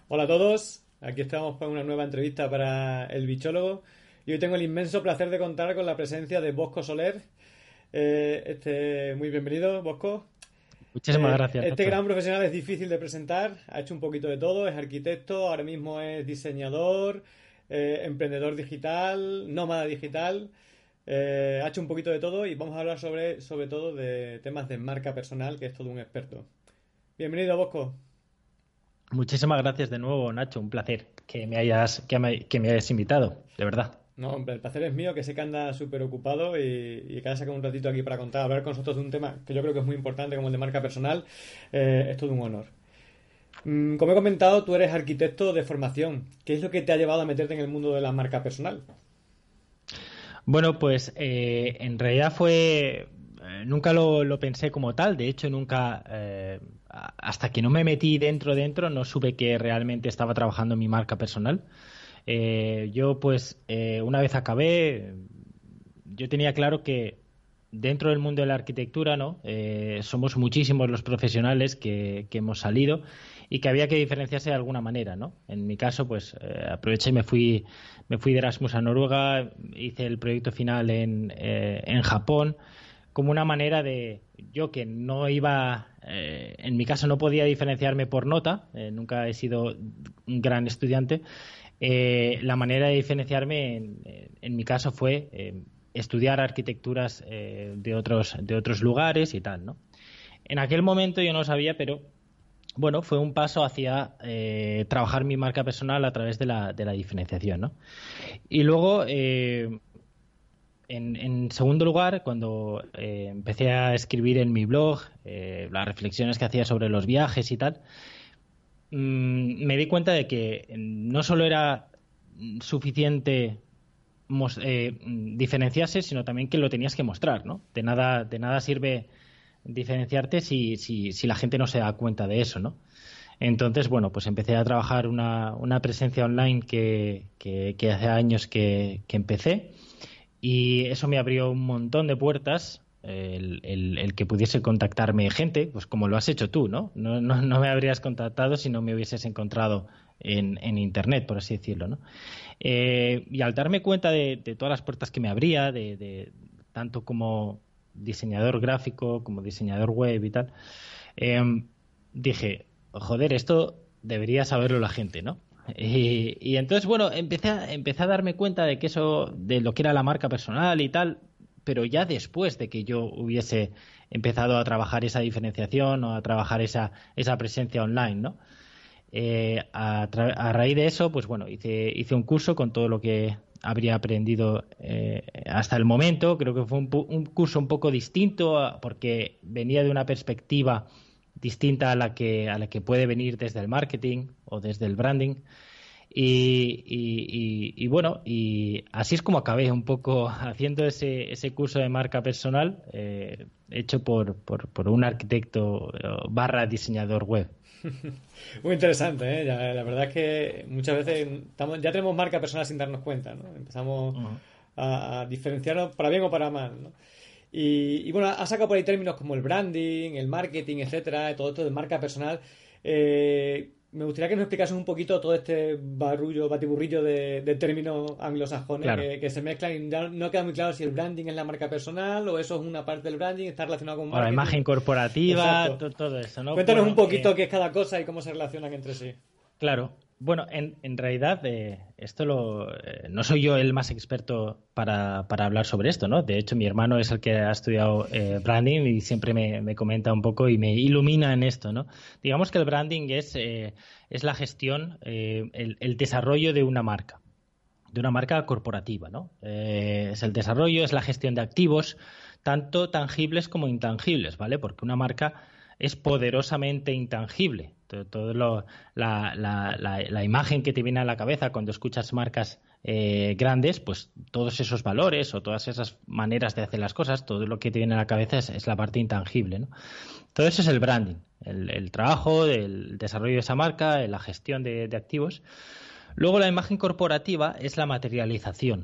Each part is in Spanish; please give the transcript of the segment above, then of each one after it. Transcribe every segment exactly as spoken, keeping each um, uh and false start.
Hola a todos, aquí estamos para una nueva entrevista para El Bichólogo y hoy tengo el inmenso placer de contar con la presencia de Bosco Soler. Eh, este, muy bienvenido, Bosco. Muchísimas Eh, gracias, este Nacho. gran profesional es difícil de presentar, ha hecho un poquito de todo, es arquitecto, ahora mismo es diseñador, eh, emprendedor digital, nómada digital, eh, ha hecho un poquito de todo y vamos a hablar sobre, sobre todo de temas de marca personal, que es todo un experto. Bienvenido, Bosco. Muchísimas gracias de nuevo, Nacho. Un placer que me hayas, que me, que me hayas invitado, de verdad. No, hombre, el placer es mío, que sé que anda súper ocupado y, y que haya sacado un ratito aquí para contar, hablar con nosotros de un tema que yo creo que es muy importante, como el de marca personal. Eh, es todo un honor. Mm, como he comentado, tú eres arquitecto de formación. ¿Qué es lo que te ha llevado a meterte en el mundo de la marca personal? Bueno, pues eh, en realidad fue, eh, nunca lo, lo pensé como tal. De hecho, nunca, eh, a- hasta que no me metí dentro, dentro, no supe que realmente estaba trabajando en mi marca personal. Eh, yo, pues, eh, una vez acabé, yo tenía claro que dentro del mundo de la arquitectura, ¿no? Eh, somos muchísimos los profesionales que, que hemos salido y que había que diferenciarse de alguna manera, ¿no? En mi caso, pues eh, aproveché y me fui, me fui de Erasmus a Noruega, hice el proyecto final en, eh, en Japón, como una manera de, yo que no iba, eh, en mi caso no podía diferenciarme por nota, eh, nunca he sido un gran estudiante, eh, la manera de diferenciarme en, en mi caso fue eh, estudiar arquitecturas eh, de otros, de otros lugares y tal, ¿no? En aquel momento yo no sabía, pero bueno, fue un paso hacia eh, trabajar mi marca personal a través de la, de la diferenciación, ¿no? Y luego, eh, en, en segundo lugar, cuando eh, empecé a escribir en mi blog eh, las reflexiones que hacía sobre los viajes y tal, mm, me di cuenta de que no solo era suficiente mos- eh, diferenciarse, sino también que lo tenías que mostrar, ¿no? De nada, de nada sirve diferenciarte si, si, si la gente no se da cuenta de eso, ¿no? Entonces, bueno, pues empecé a trabajar una, una presencia online que, que, que hace años que, que empecé y eso me abrió un montón de puertas. El, el- el que pudiese contactarme gente, pues como lo has hecho tú, ¿no? No, no, no me habrías contactado si no me hubieses encontrado en, en Internet, por así decirlo, ¿no? Eh, y al darme cuenta de, de todas las puertas que me abría, de, de- tanto como diseñador gráfico, como diseñador web y tal, eh, dije, joder, esto debería saberlo la gente, ¿no? Y, y entonces, bueno, empecé a, empecé a darme cuenta de que eso, de lo que era la marca personal y tal, pero ya después de que yo hubiese empezado a trabajar esa diferenciación o a trabajar esa, esa presencia online, ¿no? Eh, a, tra- a raíz de eso, pues bueno, hice, hice un curso con todo lo que habría aprendido eh, hasta el momento. Creo que fue un, pu- un curso un poco distinto a- porque venía de una perspectiva distinta a la que, a la que puede venir desde el marketing o desde el branding. Y, y- y- y bueno, y así es como acabé un poco haciendo ese, ese curso de marca personal eh, hecho por, por, por un arquitecto eh, barra diseñador web. Muy interesante, ¿eh? Ya- la verdad es que muchas veces estamos, ya tenemos marca personal sin darnos cuenta, ¿no? Empezamos Ujú. a, a diferenciarnos para bien o para mal, ¿no? Y, y bueno, ha sacado por ahí términos como el branding, el marketing, etcétera, todo esto de marca personal. Eh, me gustaría que nos explicases un poquito todo este barullo, batiburrillo de, de términos anglosajones Claro. que, que se mezclan y ya no queda muy claro si el branding es la marca personal o eso es una parte del branding, está relacionado con O la marketing. imagen corporativa, Exacto. to- todo eso, ¿no? Cuéntanos un Bueno, poquito eh, qué es cada cosa y cómo se relacionan entre sí. claro. Bueno, en, en realidad, eh, esto lo, eh, no soy yo el más experto para, para hablar sobre esto, ¿no? De hecho, mi hermano es el que ha estudiado eh, branding y siempre me, me comenta un poco y me ilumina en esto, ¿no? Digamos que el branding es, eh, es la gestión, eh, el, el desarrollo de una marca, de una marca corporativa, ¿no? Eh, es el desarrollo, es la gestión de activos, tanto tangibles como intangibles, ¿vale? Porque una marca es poderosamente intangible. Todo, todo lo- la, la- la- la imagen que te viene a la cabeza cuando escuchas marcas eh, grandes, pues todos esos valores o todas esas maneras de hacer las cosas, todo lo que te viene a la cabeza es, es la parte intangible, ¿no? Todo eso es el branding, el, el trabajo, el desarrollo de esa marca, la gestión de de activos. Luego la imagen corporativa es la materialización.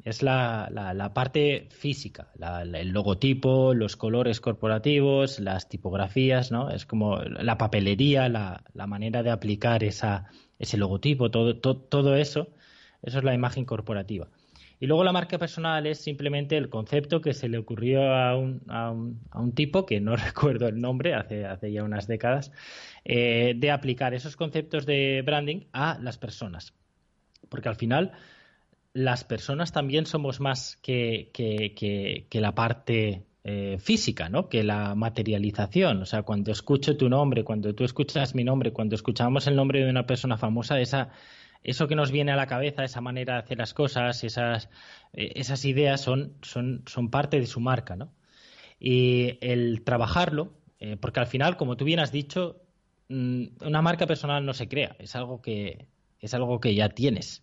es la, la, la parte física, la, la, el logotipo, los colores corporativos, las tipografías, ¿no? Es como la papelería, la, la manera de aplicar esa, ese logotipo, todo, todo, todo eso, eso es la imagen corporativa. Y luego la marca personal es simplemente el concepto que se le ocurrió a un, a un, a un tipo, que no recuerdo el nombre, hace, hace ya unas décadas, eh, de aplicar esos conceptos de branding a las personas. Porque al final las personas también somos más que, que, que, que la parte eh, física, ¿no? Que la materialización. O sea, cuando escucho tu nombre, cuando tú escuchas mi nombre, cuando escuchamos el nombre de una persona famosa, esa... eso que nos viene a la cabeza, esa manera de hacer las cosas, esas, eh, esas ideas son, son, son parte de su marca, ¿no? Y el trabajarlo, eh, porque al final, como tú bien has dicho, mmm, una marca personal no se crea, es algo que, es algo que ya tienes.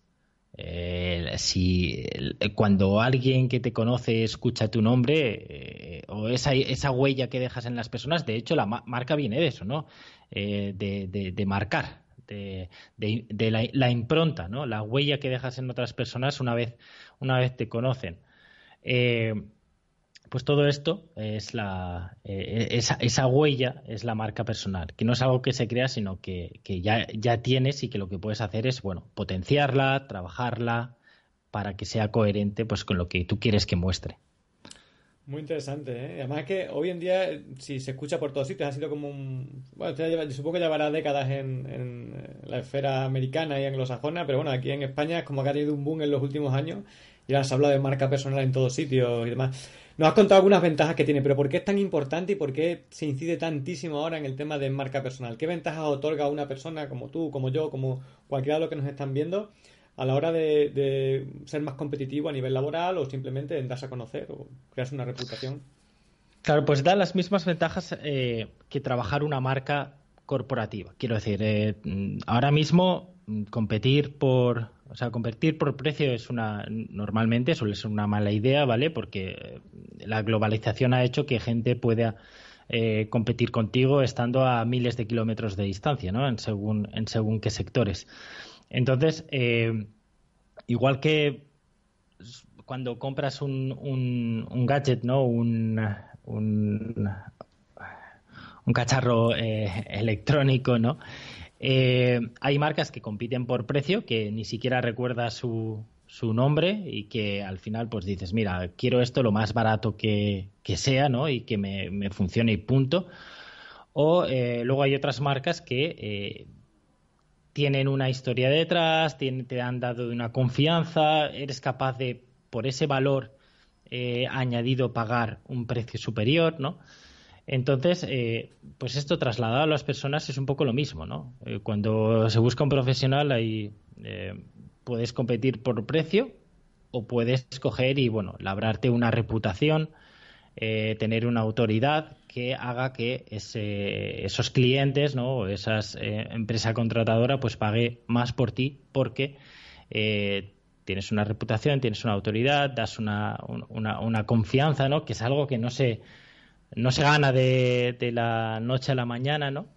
Eh, si eh, cuando alguien que te conoce escucha tu nombre eh, o esa, esa huella que dejas en las personas, de hecho la ma- marca viene de eso, ¿no? Eh, de, de, de marcar. De, de, de la, la impronta, ¿no? La huella que dejas en otras personas una vez, una vez te conocen. Eh, pues todo esto es la eh, esa, esa huella es la marca personal, que no es algo que se crea, sino que, que ya, ya tienes y que lo que puedes hacer es, bueno, potenciarla, trabajarla para que sea coherente pues con lo que tú quieres que muestre. Muy interesante, ¿eh? Además es que hoy en día, si se escucha por todos sitios, ha sido como un... Bueno, ya lleva- supongo que llevará décadas en, en la esfera americana y anglosajona, pero bueno, aquí en España es como que ha tenido un boom en los últimos años y ahora se habla de marca personal en todos sitios y demás. Nos has contado algunas ventajas que tiene, pero ¿por qué es tan importante y por qué se incide tantísimo ahora en el tema de marca personal? ¿Qué ventajas otorga a una persona como tú, como yo, como cualquiera de los que nos están viendo a la hora de, de ser más competitivo a nivel laboral o simplemente en darse a conocer o crearse una reputación? Claro, pues da las mismas ventajas eh, que trabajar una marca corporativa. Quiero decir, eh, mm, ahora mismo mm, competir por, o sea, competir por precio es una, normalmente suele ser una mala idea, ¿vale? Porque eh, la globalización ha hecho que gente pueda eh, competir contigo estando a miles de kilómetros de distancia, ¿no? En según, en según qué sectores. Entonces, eh, igual que cuando compras un, un, un gadget, ¿no? Un, un, un cacharro eh, electrónico, ¿no? Eh, hay marcas que compiten por precio, que ni siquiera recuerdas su, su nombre y que al final pues dices, mira, quiero esto lo más barato que, que sea, ¿no? Y que me, me funcione y punto. O eh, luego hay otras marcas que eh, tienen una historia detrás, tienen, te han dado una confianza, eres capaz de, por ese valor eh, añadido, pagar un precio superior, ¿no? Entonces, eh, pues esto trasladado a las personas es un poco lo mismo, ¿no? Eh, cuando se busca un profesional, ahí eh, puedes competir por precio o puedes escoger y, bueno, labrarte una reputación, eh, tener una autoridad que haga que ese, esos clientes, ¿no? O esas eh, empresa contratadora pues pague más por ti porque eh, tienes una reputación, tienes una autoridad, das una, una, una confianza, ¿no? Que es algo que no se no se gana de, de la noche a la mañana, ¿no?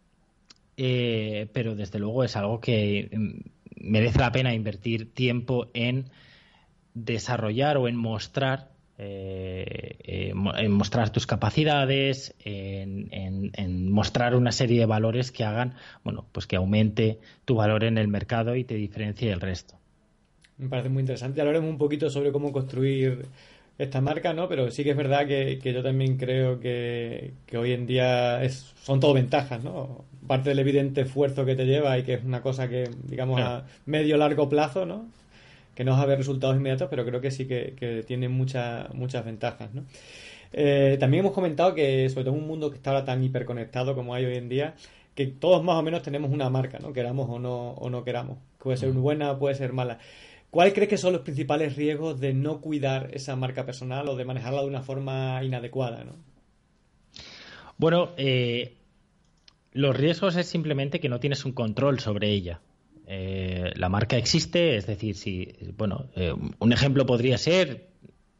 Eh, pero desde luego es algo que mm, merece la pena invertir tiempo en desarrollar o en mostrar eh, eh, en mostrar tus capacidades, en, en, en mostrar una serie de valores que hagan, bueno, pues que aumente tu valor en el mercado y te diferencie del resto. Me parece muy interesante. Hablaremos un poquito sobre cómo construir esta marca, ¿no? Pero sí que es verdad que, que yo también creo que, que hoy en día es, son todo ventajas, ¿no? Parte del evidente esfuerzo que te lleva y que es una cosa que, digamos, Claro. a medio largo plazo, ¿no? Que no vas a ver resultados inmediatos, pero creo que sí que, que tiene muchas muchas ventajas, ¿no? Eh, también hemos comentado que, sobre todo en un mundo que está ahora tan hiperconectado como hay hoy en día, que todos más o menos tenemos una marca, ¿no? Queramos o no, o no queramos. Puede ser buena, puede ser mala. ¿Cuál crees que son los principales riesgos de no cuidar esa marca personal o de manejarla de una forma inadecuada, ¿no? Bueno, eh, los riesgos es simplemente que no tienes un control sobre ella. Eh, la marca existe, es decir, si, bueno, eh, un ejemplo podría ser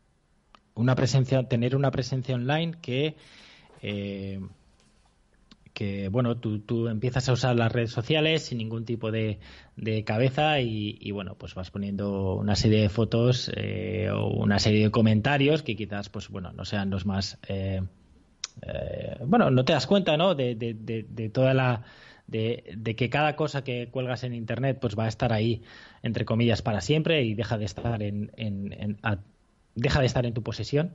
una presencia, tener una presencia online que, eh, que bueno, tú, tú empiezas a usar las redes sociales sin ningún tipo de, de cabeza y, y bueno, pues vas poniendo una serie de fotos eh, o una serie de comentarios que quizás pues bueno, no sean los más eh, eh, bueno, no te das cuenta, ¿no? De, de, de, de toda la de, de que cada cosa que cuelgas en internet pues va a estar ahí entre comillas para siempre y deja de estar en, en, en a, deja de estar en tu posesión.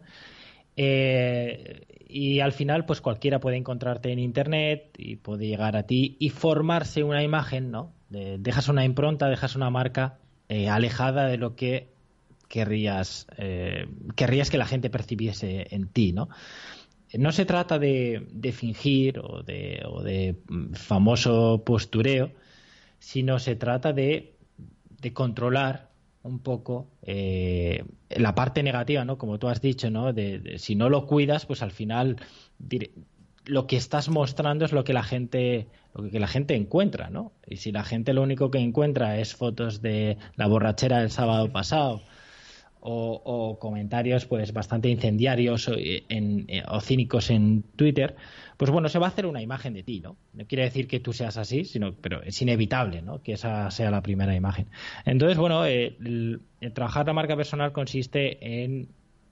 Eh, y al final, pues cualquiera puede encontrarte en internet y puede llegar a ti y formarse una imagen, ¿no? De, dejas una impronta, dejas una marca eh, alejada de lo que querrías, eh, querrías que la gente percibiese en ti, ¿no? No se trata de, de fingir o de, o de famoso postureo, sino se trata de, de controlar un poco eh, la parte negativa, ¿no? Como tú has dicho, ¿no? De, de, si no lo cuidas, pues al final dire, lo que estás mostrando es lo que la gente lo que la gente encuentra, ¿no? Y si la gente lo único que encuentra es fotos de la borrachera del sábado pasado o, o comentarios pues bastante incendiarios o, en, o cínicos en Twitter, pues bueno, se va a hacer una imagen de ti, ¿no? No quiere decir que tú seas así, sino, pero es inevitable, ¿no? Que esa sea la primera imagen. Entonces, bueno, eh, el, el trabajar la marca personal consiste en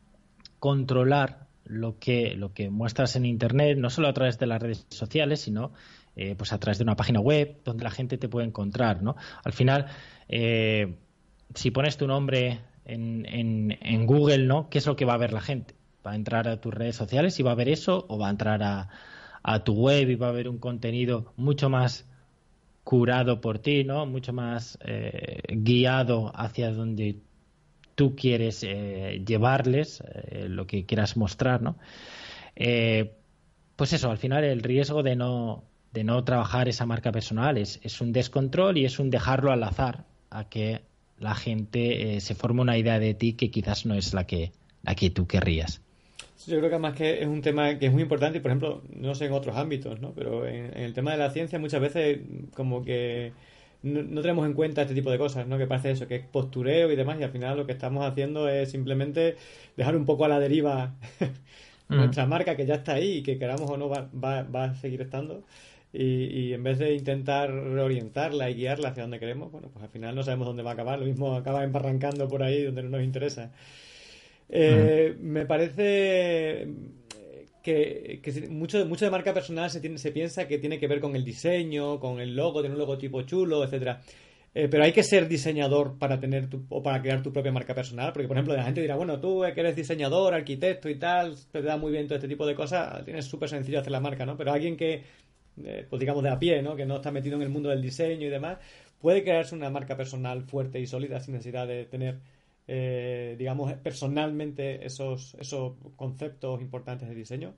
controlar lo que, lo que muestras en Internet, no solo a través de las redes sociales, sino eh, pues a través de una página web donde la gente te puede encontrar, ¿no? Al final, eh, si pones tu nombre en, en, en Google, ¿no? ¿Qué es lo que va a ver la gente? ¿Va a entrar a tus redes sociales y va a ver eso? ¿O va a entrar a, a tu web y va a ver un contenido mucho más curado por ti, ¿no? Mucho más eh, guiado hacia donde tú quieres eh, llevarles, eh, lo que quieras mostrar, ¿no? Eh, pues eso, al final el riesgo de no, de no trabajar esa marca personal es, es un descontrol y es un dejarlo al azar a que la gente eh, se forme una idea de ti que quizás no es la que, la que tú querrías. Yo creo que además que es un tema que es muy importante y, por ejemplo, no sé en otros ámbitos, ¿no? Pero en, en el tema de la ciencia muchas veces como que no, no tenemos en cuenta este tipo de cosas, ¿no? Que parece eso, que es postureo y demás, y al final lo que estamos haciendo es simplemente dejar un poco a la deriva mm. nuestra marca, que ya está ahí y que queramos o no va, va, va a seguir estando. Y, y en vez de intentar reorientarla y guiarla hacia donde queremos, bueno, pues al final no sabemos dónde va a acabar. Lo mismo acaba embarrancando por ahí donde no nos interesa. Eh, mm. Me parece que, que mucho, mucho de marca personal se, tiene, se piensa que tiene que ver con el diseño, con el logo, tener un logotipo chulo, etcétera. Eh, pero hay que ser diseñador para tener tu, o para crear tu propia marca personal, porque por ejemplo la gente dirá, bueno, tú que eres diseñador, arquitecto y tal, te da muy bien todo este tipo de cosas, tienes súper sencillo hacer la marca, ¿no? Pero alguien que, eh, pues digamos de a pie, ¿no? Que no está metido en el mundo del diseño y demás, puede crearse una marca personal fuerte y sólida sin necesidad de tener Eh, digamos, personalmente esos, esos conceptos importantes de diseño?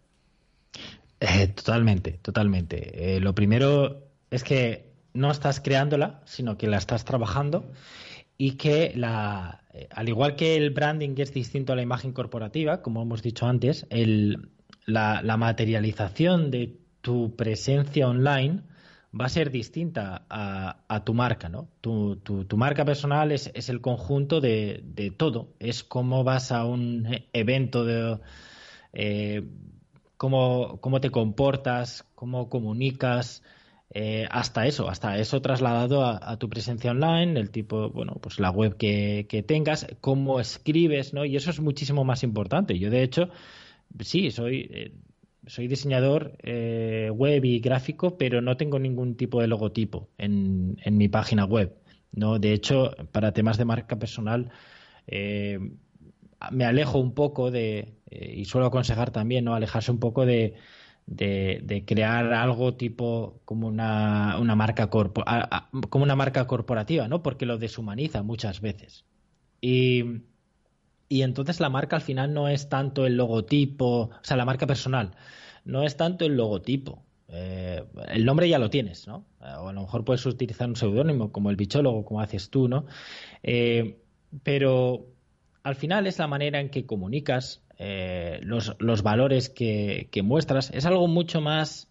Eh, totalmente, totalmente. Eh, lo primero es que no estás creándola, sino que la estás trabajando y que la, eh, al igual que el branding es distinto a la imagen corporativa, como hemos dicho antes, el, la, la materialización de tu presencia online va a ser distinta a, a tu marca, ¿no? Tu, tu, tu marca personal es, es el conjunto de, de todo. Es cómo vas a un evento, de eh, cómo, cómo te comportas, cómo comunicas, eh, hasta eso, hasta eso trasladado a, a tu presencia online, el tipo, bueno, pues la web que, que tengas, cómo escribes, ¿no? Y eso es muchísimo más importante. Yo, de hecho, sí, soy... Eh, Soy diseñador eh, web y gráfico, pero no tengo ningún tipo de logotipo en, en mi página web, ¿no? De hecho, para temas de marca personal, eh, me alejo un poco de, eh, y suelo aconsejar también, ¿no? Alejarse un poco de, de, de crear algo tipo como una, una marca corpo, a, a, como una marca corporativa, ¿no? Porque lo deshumaniza muchas veces. Y Y entonces la marca al final no es tanto el logotipo, o sea, la marca personal, no es tanto el logotipo. Eh, el nombre ya lo tienes, ¿no? O a lo mejor puedes utilizar un seudónimo como el bichólogo, como haces tú, ¿no? Eh, pero al final es la manera en que comunicas, eh, los, los valores que, que muestras. Es algo mucho más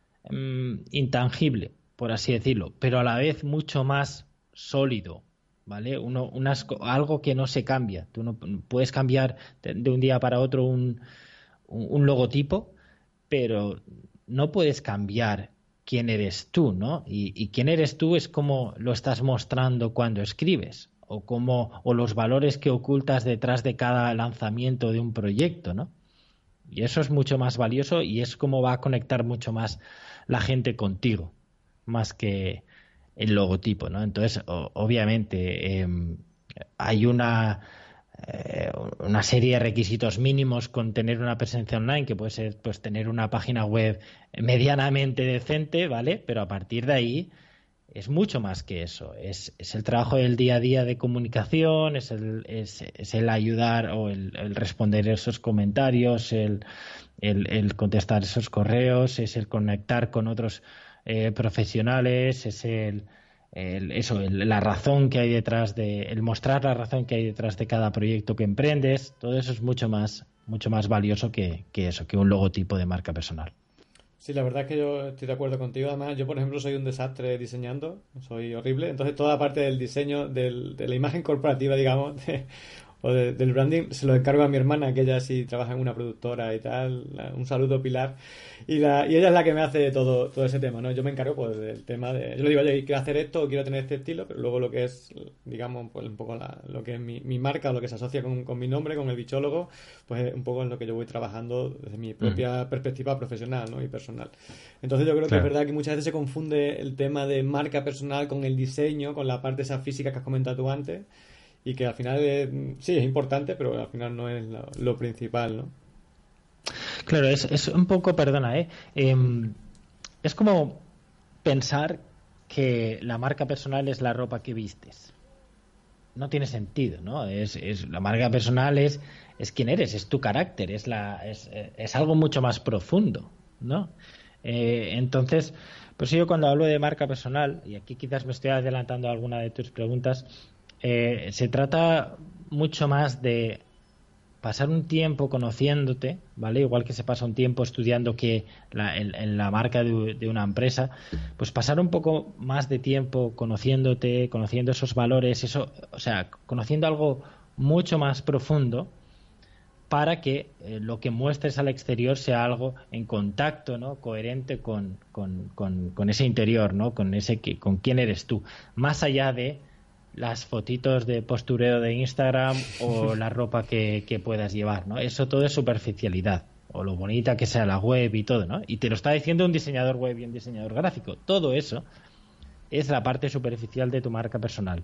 um, intangible, por así decirlo, pero a la vez mucho más sólido. ¿Vale? Uno, unas, algo que no se cambia. Tú no puedes cambiar de, de un día para otro un, un, un logotipo, pero no puedes cambiar quién eres tú, ¿no? Y, y quién eres tú es cómo lo estás mostrando cuando escribes, o cómo, o los valores que ocultas detrás de cada lanzamiento de un proyecto, ¿no? Y eso es mucho más valioso y es como va a conectar mucho más la gente contigo, más que el logotipo, ¿no? Entonces, o, obviamente, eh, hay una eh, una serie de requisitos mínimos con tener una presencia online, que puede ser pues tener una página web medianamente decente, ¿vale? Pero a partir de ahí es mucho más que eso. Es, es el trabajo del día a día de comunicación, es el, es, es el ayudar o el, el responder esos comentarios, el, el, el contestar esos correos, es el conectar con otros eh, profesionales, es el El, eso, el, la razón que hay detrás de, el mostrar la razón que hay detrás de cada proyecto que emprendes. Todo eso es mucho más, mucho más valioso que, que eso, que un logotipo de marca personal. Sí, la verdad es que yo estoy de acuerdo contigo. Además, yo, por ejemplo, soy un desastre diseñando, soy horrible. Entonces, toda la parte del diseño, del, de la imagen corporativa, digamos, de- o de- del branding, se lo encargo a mi hermana, que ella sí trabaja en una productora y tal. La- un saludo, Pilar. Y, la, y ella es la que me hace todo, todo ese tema, ¿no? Yo me encargo, pues, del tema de... Yo le digo, oye, quiero hacer esto, o quiero tener este estilo, pero luego lo que es, digamos, pues, un poco la- lo que es mi, mi marca, o lo que se asocia con, con mi nombre, con el bichólogo, pues, un poco en lo que yo voy trabajando desde mi Ujú. propia perspectiva profesional, ¿no? Y personal. Entonces yo creo que es Claro. verdad que muchas veces se confunde el tema de marca personal con el diseño, con la parte esa física que has comentado tú antes, y que al final es- sí es importante, pero al final no es lo, lo principal, ¿no? Claro, es, es un poco, perdona, ¿eh? Em, es como pensar que la marca personal es la ropa que vistes. No tiene sentido, ¿no? Es, es la marca personal es, es quién eres, es tu carácter, es la, es, es algo mucho más profundo, ¿no? Eh, entonces, pues yo cuando hablo de marca personal, y aquí quizás me estoy adelantando a alguna de tus preguntas, eh, se trata mucho más de pasar un tiempo conociéndote, ¿vale? Igual que se pasa un tiempo estudiando que la, en, en la marca de, de una empresa, pues pasar un poco más de tiempo conociéndote, conociendo esos valores, eso, o sea, conociendo algo mucho más profundo para que eh, lo que muestres al exterior sea algo en contacto, ¿no? Coherente con, con, con, con ese interior, ¿no? Con ese que, con quién eres tú, más allá de las fotitos de postureo de Instagram o la ropa que, que puedas llevar, ¿no? Eso todo es superficialidad, o lo bonita que sea la web y todo, ¿no? Y te lo está diciendo un diseñador web y un diseñador gráfico. Todo eso es la parte superficial de tu marca personal.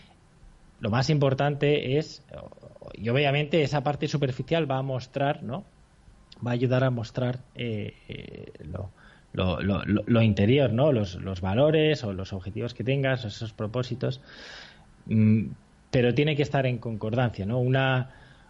Lo más importante es, y obviamente esa parte superficial va a mostrar, ¿no? Va a ayudar a mostrar eh, eh, lo, lo, lo, lo interior, ¿no? Los, los valores o los objetivos que tengas, esos propósitos. Mm, pero tiene que estar en concordancia, ¿no? Una,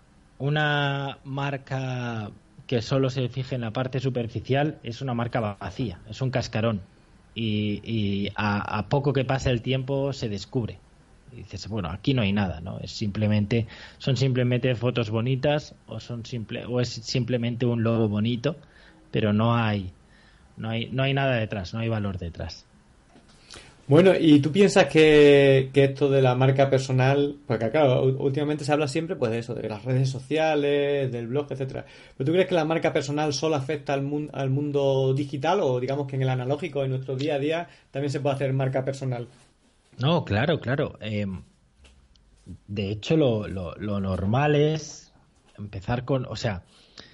una marca que solo se fije en la parte superficial es una marca vacía, es un cascarón. Y, y a, a poco que pase el tiempo se descubre. Y dices, bueno, aquí no hay nada, ¿no? Es simplemente, son simplemente fotos bonitas o son simple, o es simplemente un logo bonito, pero no hay, no hay, no hay nada detrás, no hay valor detrás. Bueno, ¿y tú piensas que, que esto de la marca personal, porque claro, u- últimamente se habla siempre pues de eso, de las redes sociales, del blog, etcétera. ¿Pero tú crees que la marca personal solo afecta al, mun- al mundo digital o digamos que en el analógico, en nuestro día a día, también se puede hacer marca personal? No, claro, claro. Eh, de hecho, lo, lo, lo normal es empezar con, o sea,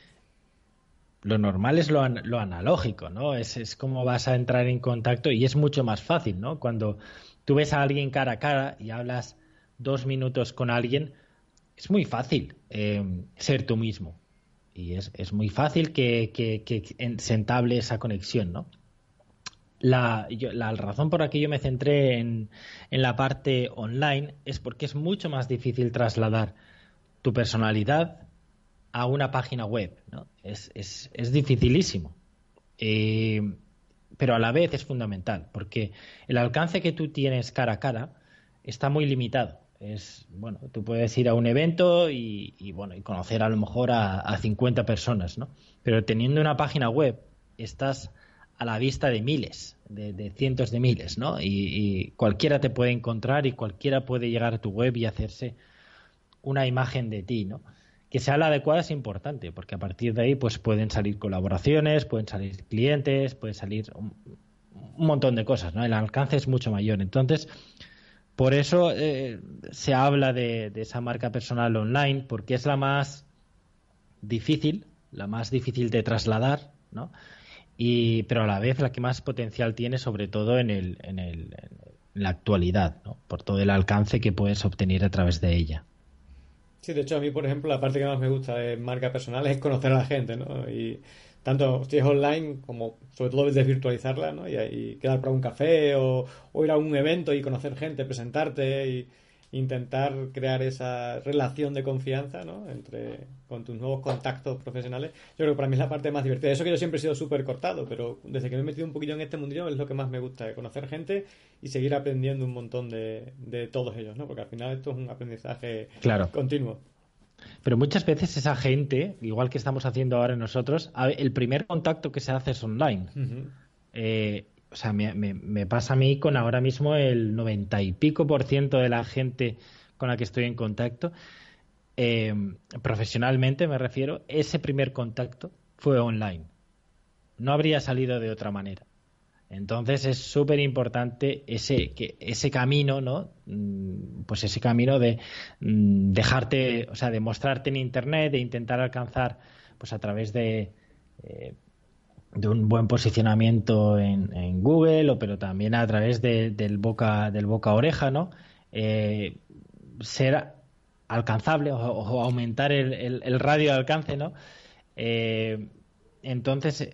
lo normal es lo, an- lo analógico, ¿no? Es, es como vas a entrar en contacto y es mucho más fácil, ¿no? Cuando tú ves a alguien cara a cara y hablas dos minutos con alguien, es muy fácil eh, ser tú mismo. Y es, es muy fácil que, que, que en- se entable esa conexión, ¿no? La, yo- la razón por la que yo me centré en, en la parte online es porque es mucho más difícil trasladar tu personalidad a una página web, ¿no? Es, es, es dificilísimo. Eh, pero a la vez es fundamental, porque el alcance que tú tienes cara a cara está muy limitado. Es, bueno, tú puedes ir a un evento y, y, bueno, y conocer a lo mejor a, a cincuenta personas, ¿no? Pero teniendo una página web, estás a la vista de miles, de, de cientos de miles, ¿no? Y, y cualquiera te puede encontrar y cualquiera puede llegar a tu web y hacerse una imagen de ti, ¿no? que sea la adecuada es importante, porque a partir de ahí pues pueden salir colaboraciones, pueden salir clientes, puede salir un, un montón de cosas, ¿no? El alcance es mucho mayor. Entonces, por eso eh, se habla de, de esa marca personal online, porque es la más difícil, la más difícil de trasladar, ¿no? Y, pero a la vez la que más potencial tiene, sobre todo en, el, en, el, en la actualidad, ¿no? Por todo el alcance que puedes obtener a través de ella. Sí, de hecho a mí, por ejemplo, la parte que más me gusta de marca personal es conocer a la gente, ¿no? Y tanto si es online como sobre todo desvirtualizarla, ¿no? Y, y quedar para un café o, o ir a un evento y conocer gente, presentarte y intentar crear esa relación de confianza, ¿no? Entre con tus nuevos contactos profesionales. Yo creo que para mí es la parte más divertida. Eso que yo siempre he sido súper cortado, pero desde que me he metido un poquillo en este mundillo es lo que más me gusta, de conocer gente y seguir aprendiendo un montón de, de todos ellos, ¿no? Porque al final esto es un aprendizaje Claro. continuo. Pero muchas veces esa gente, igual que estamos haciendo ahora nosotros, el primer contacto que se hace es online. Uh-huh. Eh, o sea, me, me, me pasa a mí con ahora mismo el noventa y pico por ciento de la gente con la que estoy en contacto, eh, profesionalmente me refiero, ese primer contacto fue online. No habría salido de otra manera. Entonces es súper importante ese, que, ese camino, ¿no? Pues ese camino de mm, dejarte, o sea, de mostrarte en Internet, de intentar alcanzar, pues a través de, eh, de un buen posicionamiento en, en Google, o pero también a través de, del boca, del boca a oreja, ¿no? Eh, ser alcanzable o, o aumentar el, el, el radio de alcance, ¿no? Eh, entonces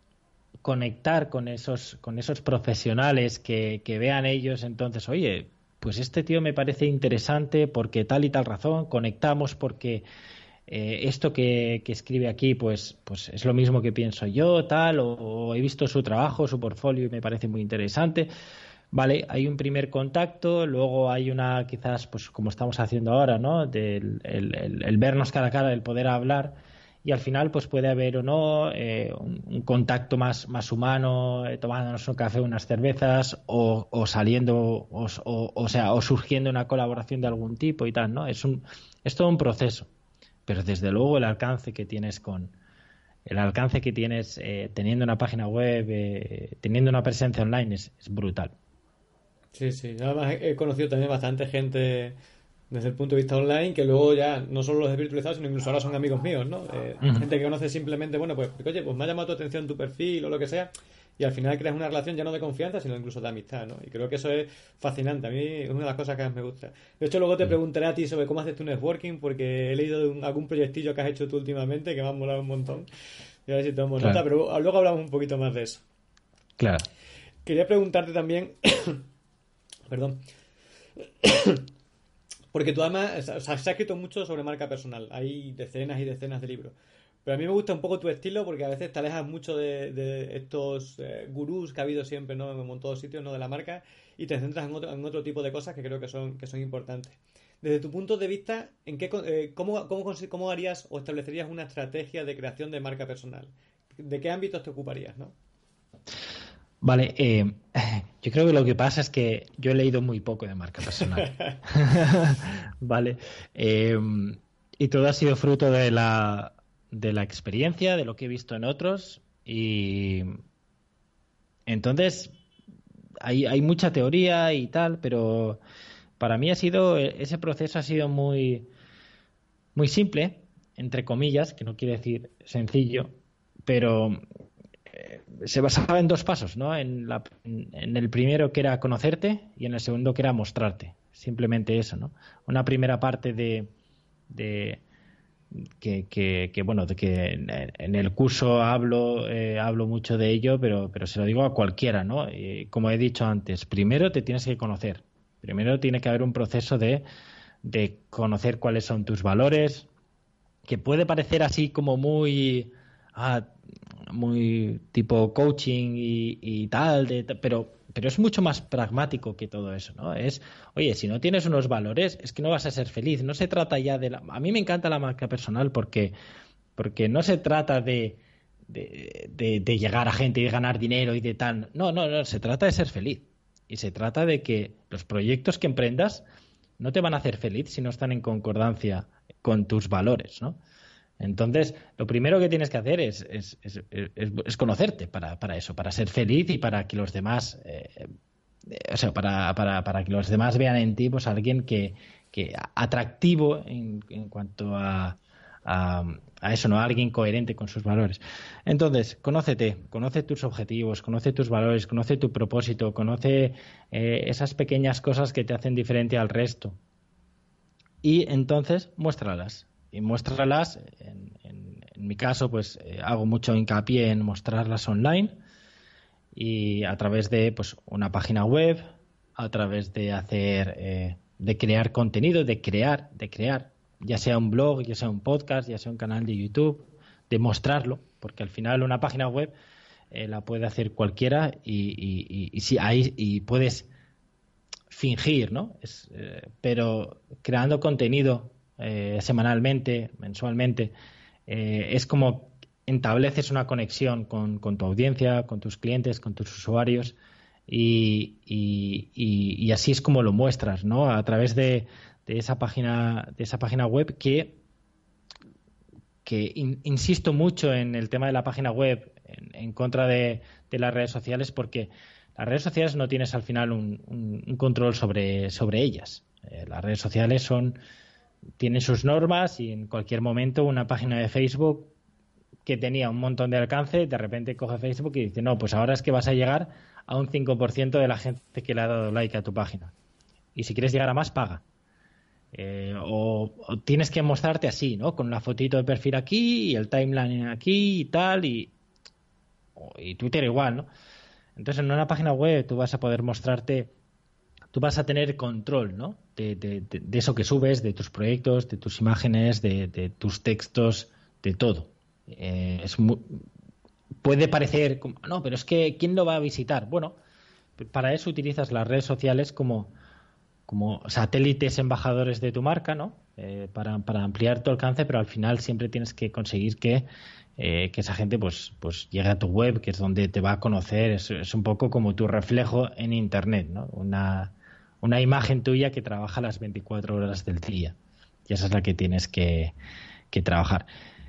conectar con esos con esos profesionales que, que vean ellos, entonces, oye, pues este tío me parece interesante porque tal y tal razón, conectamos porque eh, esto que, que escribe aquí pues pues es lo mismo que pienso yo, tal, o, o he visto su trabajo, su portfolio y me parece muy interesante. Vale, hay un primer contacto, luego hay una, quizás, pues como estamos haciendo ahora, ¿no? Del el, el, el vernos cara a cara, el poder hablar. Y al final pues puede haber o no eh, un, un contacto más, más humano, eh, tomándonos un café, unas cervezas o, o saliendo, o, o, o sea, o surgiendo una colaboración de algún tipo y tal, ¿no? Es un, es todo un proceso, pero desde luego el alcance que tienes con el alcance que tienes eh, teniendo una página web, eh, teniendo una presencia online es, es brutal. Sí, sí. Además he conocido también bastante gente desde el punto de vista online, que luego ya no solo los he virtualizado, sino incluso ahora son amigos míos, ¿no? Eh, Uh-huh. Gente que conoce simplemente, bueno, pues, oye, pues me ha llamado tu atención tu perfil o lo que sea, y al final creas una relación ya no de confianza, sino incluso de amistad, ¿no? Y creo que eso es fascinante, a mí es una de las cosas que más me gusta. De hecho, luego te preguntaré a ti sobre cómo haces tu networking, porque he leído de un, algún proyectillo que has hecho tú últimamente que me ha molado un montón, y a ver si tomo Claro. nota, pero luego hablamos un poquito más de eso. Claro. Quería preguntarte también, perdón, porque tú además, o sea, se ha escrito mucho sobre marca personal, hay decenas y decenas de libros, pero a mí me gusta un poco tu estilo porque a veces te alejas mucho de, de estos eh, gurús que ha habido siempre, ¿no? En todos sitios, ¿no? De la marca, y te centras en otro, en otro tipo de cosas que creo que son, que son importantes. Desde tu punto de vista, ¿en qué, eh, cómo, cómo, cómo harías o establecerías una estrategia de creación de marca personal? ¿De qué ámbitos te ocuparías, no? Vale, eh, yo creo que lo que pasa es que yo he leído muy poco de marca personal. Vale, eh, y todo ha sido fruto de la, de la experiencia, de lo que he visto en otros, y entonces hay, hay mucha teoría y tal, pero para mí ha sido, ese proceso ha sido muy, muy simple, entre comillas, que no quiere decir sencillo, pero se basaba en dos pasos, ¿no? En, la, en el primero, que era conocerte, y en el segundo, que era mostrarte. Simplemente eso, ¿no? Una primera parte de, de que, que, que bueno, de que en, en el curso hablo eh, hablo mucho de ello, pero pero se lo digo a cualquiera, ¿no? Y como he dicho antes, primero te tienes que conocer. Primero tiene que haber un proceso de de conocer cuáles son tus valores, que puede parecer así como muy ah, muy tipo coaching y, y tal, de, pero, pero es mucho más pragmático que todo eso, ¿no? Es, oye, si no tienes unos valores, es que no vas a ser feliz. No se trata ya de la... A mí me encanta la marca personal porque, porque no se trata de, de, de, de llegar a gente y de ganar dinero y de tal. No, no, no, se trata de ser feliz. Y se trata de que los proyectos que emprendas no te van a hacer feliz si no están en concordancia con tus valores, ¿no? Entonces, lo primero que tienes que hacer es, es, es, es, es conocerte para, para eso, para ser feliz y para que los demás, eh, o sea, para, para, para que los demás vean en ti pues alguien que, que atractivo en, en cuanto a, a, a eso, ¿no? Alguien coherente con sus valores. Entonces, conócete, conoce tus objetivos, conoce tus valores, conoce tu propósito, conoce eh, esas pequeñas cosas que te hacen diferente al resto. Y entonces, muéstralas. Y muéstralas, en, en, en mi caso, pues eh, hago mucho hincapié en mostrarlas online y a través de pues una página web, a través de hacer, eh, de crear contenido, de crear, de crear, ya sea un blog, ya sea un podcast, ya sea un canal de YouTube, de mostrarlo, porque al final una página web eh, la puede hacer cualquiera y, y, y, y si ahí y puedes fingir, ¿no? Es, eh, pero creando contenido eh, semanalmente, mensualmente, eh, es como estableces una conexión con, con tu audiencia, con tus clientes, con tus usuarios y, y, y, y así es como lo muestras, ¿no? A través de, de esa página, de esa página web que que in, insisto mucho en el tema de la página web en, en contra de, de las redes sociales porque las redes sociales no tienes al final un, un, un control sobre, sobre ellas. Eh, las redes sociales son tienen sus normas y en cualquier momento una página de Facebook que tenía un montón de alcance, de repente coge Facebook y dice, no, pues ahora es que vas a llegar a un cinco por ciento de la gente que le ha dado like a tu página. Y si quieres llegar a más, paga. Eh, o, o tienes que mostrarte así, ¿no? Con una fotito de perfil aquí y el timeline aquí y tal, y, y Twitter igual, ¿no? Entonces en una página web tú vas a poder mostrarte, tú vas a tener control, ¿no? De, de, de, de eso que subes, de tus proyectos, de tus imágenes, de, de tus textos, de todo. Eh, es muy, puede parecer, como, no, pero es que ¿quién lo va a visitar? Bueno, para eso utilizas las redes sociales como como satélites embajadores de tu marca, ¿no? Eh, para, para ampliar tu alcance, pero al final siempre tienes que conseguir que, eh, que esa gente pues, pues llegue a tu web, que es donde te va a conocer. Es, es un poco como tu reflejo en Internet, ¿no? Una, una imagen tuya que trabaja las veinticuatro horas del día. Y esa es la que tienes que, que trabajar.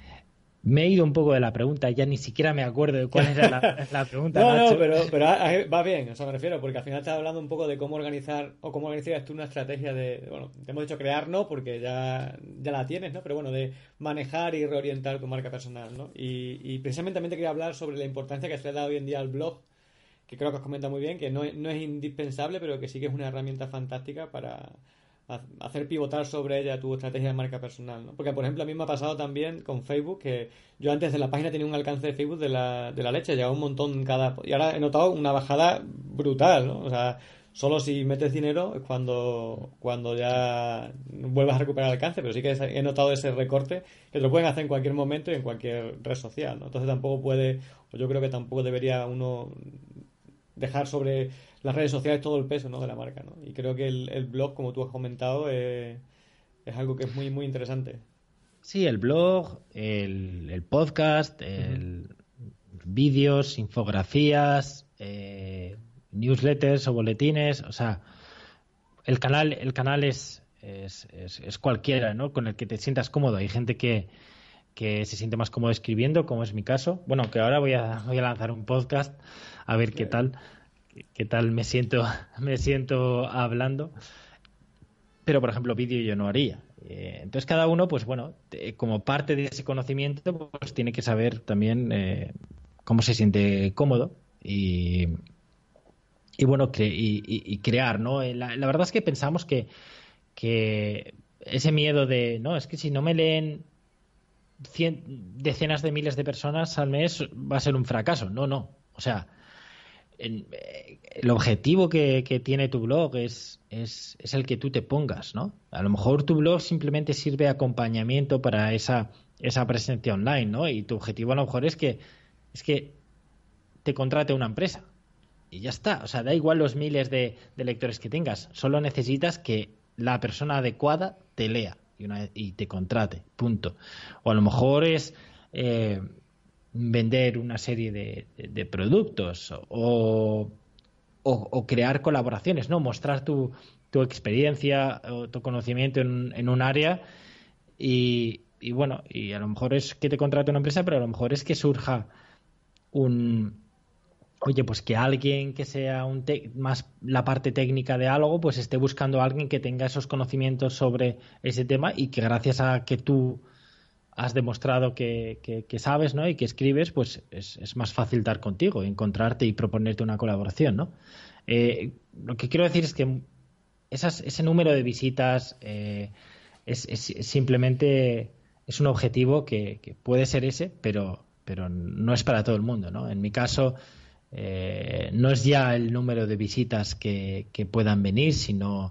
Me he ido un poco de la pregunta, ya ni siquiera me acuerdo de cuál era la, la pregunta. No, Nacho. no, pero, pero va bien, o sea, me refiero, porque al final estás hablando un poco de cómo organizar o cómo organizas tú una estrategia de, bueno, te hemos dicho crear, ¿no? Porque ya, ya la tienes, ¿no? Pero bueno, de manejar y reorientar tu marca personal, ¿no? Y, y precisamente también te quería hablar sobre la importancia que se le da hoy en día al blog, que creo que os comenta muy bien, que no, no es indispensable, pero que sí que es una herramienta fantástica para hacer pivotar sobre ella tu estrategia de marca personal, ¿no? Porque, por ejemplo, a mí me ha pasado también con Facebook, que yo antes de la página tenía un alcance de Facebook de la, de la leche, llegaba un montón cada... Y ahora he notado una bajada brutal, ¿no? O sea, solo si metes dinero es cuando, cuando ya vuelvas a recuperar alcance, pero sí que he notado ese recorte que te lo pueden hacer en cualquier momento y en cualquier red social, ¿no? Entonces tampoco puede, o yo creo que tampoco debería uno dejar sobre las redes sociales todo el peso, ¿no? De la marca, ¿no? Y creo que el, el blog, como tú has comentado, eh, es algo que es muy, muy interesante. Sí, el blog, el, el podcast, el uh-huh. vídeos, infografías, eh, newsletters o boletines, o sea, el canal, el canal es, es, es, es cualquiera, ¿no? Con el que te sientas cómodo. Hay gente que, que se siente más cómodo escribiendo, como es mi caso. Bueno, que ahora voy a, voy a lanzar un podcast a ver qué tal. qué tal me siento me siento hablando, pero por ejemplo vídeo yo no haría. Eh, entonces cada uno pues bueno te, como parte de ese conocimiento pues tiene que saber también eh, cómo se siente cómodo y y bueno cre- y, y, y crear, ¿no? La, la verdad es que pensamos que que ese miedo de no es que si no me leen cien, decenas de miles de personas al mes va a ser un fracaso. No, no, o sea, el objetivo que, que tiene tu blog es, es, es el que tú te pongas, ¿no? A lo mejor tu blog simplemente sirve de acompañamiento para esa, esa presencia online, ¿no? Y tu objetivo a lo mejor es que, es que te contrate una empresa y ya está. O sea, da igual los miles de, de lectores que tengas, solo necesitas que la persona adecuada te lea y, una, y te contrate, punto. O a lo mejor es... Eh, vender una serie de, de, de productos o, o, o crear colaboraciones, ¿no? Mostrar tu, tu experiencia o tu conocimiento en, en un área Y, y bueno, y a lo mejor es que te contrate una empresa, pero a lo mejor es que surja un... Oye, pues que alguien que sea un te- más la parte técnica de algo, pues esté buscando a alguien que tenga esos conocimientos sobre ese tema y que gracias a que tú has demostrado que, que- que sabes, ¿no? Y que escribes, pues es, es más fácil dar contigo, encontrarte y proponerte una colaboración, ¿no? Eh, lo que quiero decir es que esas, ese número de visitas eh, es, es- es simplemente es un objetivo que, que puede ser ese, pero, pero no es para todo el mundo, ¿no? En mi caso, eh, no es ya el número de visitas que, que puedan venir, sino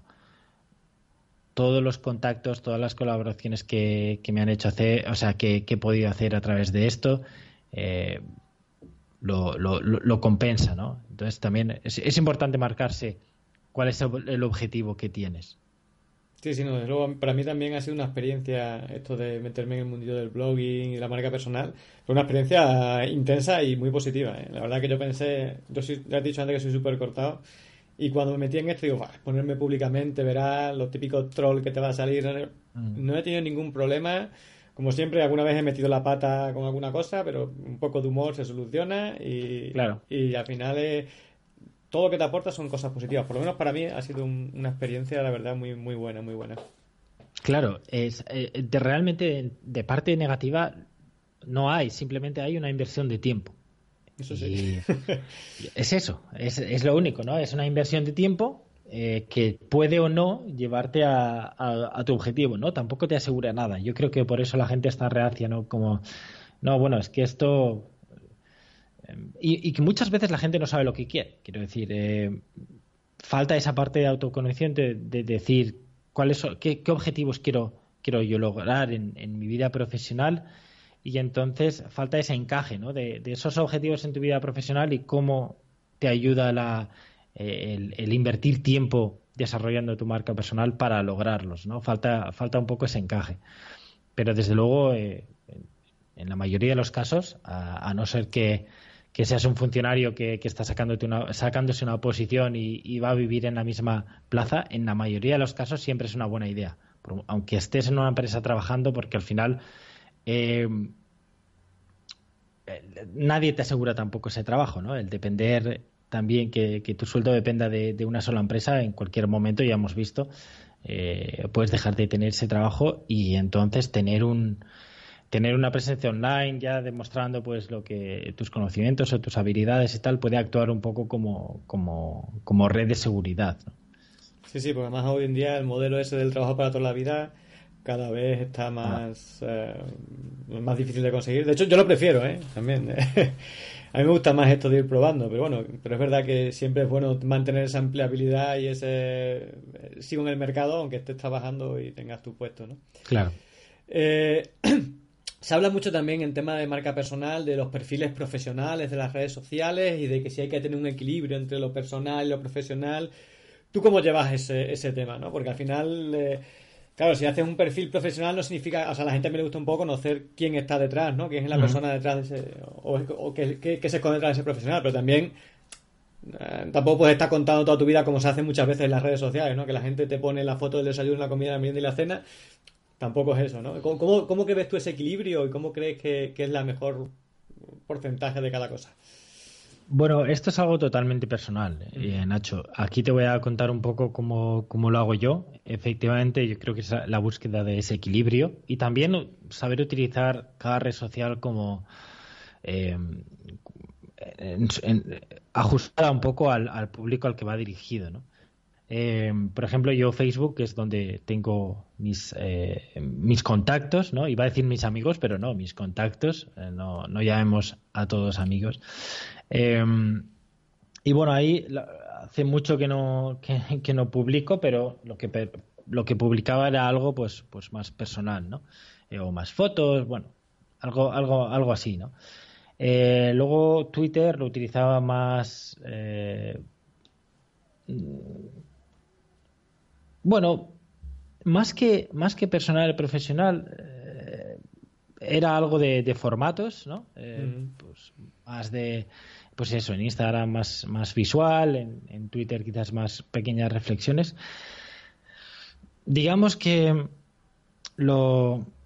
todos los contactos, todas las colaboraciones que, que me han hecho hacer, o sea, que, que he podido hacer a través de esto, eh, lo, lo, lo, lo compensa, ¿no? Entonces también es, es importante marcarse cuál es el, el objetivo que tienes. Sí, sí, no, desde luego, para mí también ha sido una experiencia esto de meterme en el mundillo del blogging y la marca personal. Fue una experiencia intensa y muy positiva, ¿eh? La verdad que yo pensé, yo soy, ya he dicho antes que soy súper cortado, y cuando me metí en esto digo, "Buah, ponerme públicamente, verás los típicos trolls que te va a salir". Mm. No he tenido ningún problema. Como siempre, alguna vez he metido la pata con alguna cosa, pero un poco de humor se soluciona y, Claro. y al final es todo lo que te aporta son cosas positivas. Por lo menos para mí ha sido un- una experiencia, la verdad, muy, muy buena, muy buena. Claro, es, eh, de realmente de parte negativa no hay, simplemente hay una inversión de tiempo. Eso sí. Y es eso, es, es lo único, ¿no? Es una inversión de tiempo eh, que puede o no llevarte a, a- a tu objetivo, ¿no? Tampoco te asegura nada. Yo creo que por eso la gente está reacia, ¿no? Como, no, bueno, es que esto... eh, y, y que muchas veces la gente no sabe lo que quiere. Quiero decir, eh, falta esa parte de autoconocimiento de, de decir cuáles son, qué, qué objetivos quiero, quiero yo lograr en, en mi vida profesional y entonces falta ese encaje, ¿no? De, de esos objetivos en tu vida profesional y cómo te ayuda la, eh, el, el invertir tiempo desarrollando tu marca personal para lograrlos, ¿no? Falta, falta un poco ese encaje. Pero desde luego, eh, en la mayoría de los casos, a, a no ser que, que seas un funcionario que, que está sacándote una, sacándose una posición y, y va a vivir en la misma plaza, en la mayoría de los casos siempre es una buena idea. Por- aunque estés en una empresa trabajando, porque al final eh, eh, nadie te asegura tampoco ese trabajo, ¿no? El depender también que, que tu sueldo dependa de, de una sola empresa en cualquier momento, ya hemos visto, eh, puedes dejar de tener ese trabajo y entonces tener un tener una presencia online ya demostrando pues lo que tus conocimientos o tus habilidades y tal puede actuar un poco como, como, como red de seguridad, ¿no? Sí, sí, porque además hoy en día el modelo ese del trabajo para toda la vida cada vez está Ah, más, eh, más difícil de conseguir. De hecho, yo lo prefiero, ¿eh? También. A mí me gusta más esto de ir probando, pero bueno, pero es verdad que siempre es bueno mantener esa empleabilidad y ese eh, sigo en el mercado aunque estés trabajando y tengas tu puesto, ¿no? claro. Eh, Se habla mucho también en tema de marca personal, de los perfiles profesionales de las redes sociales y de que si hay que tener un equilibrio entre lo personal y lo profesional. ¿Tú cómo llevas ese, ese tema, no? Porque al final, eh, claro, si haces un perfil profesional no significa, o sea, a la gente me le gusta un poco conocer quién está detrás, ¿no? Quién es la Ujú. persona detrás de ese, o, o qué, qué- qué se esconde detrás de ese profesional, pero también eh, tampoco puedes estar contando toda tu vida como se hace muchas veces en las redes sociales, ¿no? Que la gente te pone la foto del desayuno, la comida, la merienda y la cena. Tampoco es eso, ¿no? ¿Cómo, cómo, cómo que ves tú ese equilibrio y cómo crees que, que es la mejor porcentaje de cada cosa? Bueno, esto es algo totalmente personal, Ujú. eh, Nacho. Aquí te voy a contar un poco cómo, cómo lo hago yo. Efectivamente, yo creo que es la la búsqueda de ese equilibrio y también saber utilizar cada red social como eh, en- en- ajustada un poco al, al público al que va dirigido, ¿no? Eh, por ejemplo, yo Facebook, que es donde tengo mis, eh, mis contactos, ¿no? Iba a decir mis amigos, pero no, mis contactos, eh, no, no llamemos a todos amigos. Eh, y bueno, ahí la- hace mucho que no, que, que no publico, pero lo que, pe- lo que publicaba era algo pues, pues más personal, ¿no? Eh, o más fotos, bueno, algo, algo, algo así, ¿no? Eh, luego Twitter lo utilizaba más, eh, bueno, más que, más que personal y profesional, eh, era algo de, de formatos, ¿no? Eh, Ujú. pues más de, pues eso, en Instagram más, más visual, en, en Twitter quizás más pequeñas reflexiones. Digamos que lo,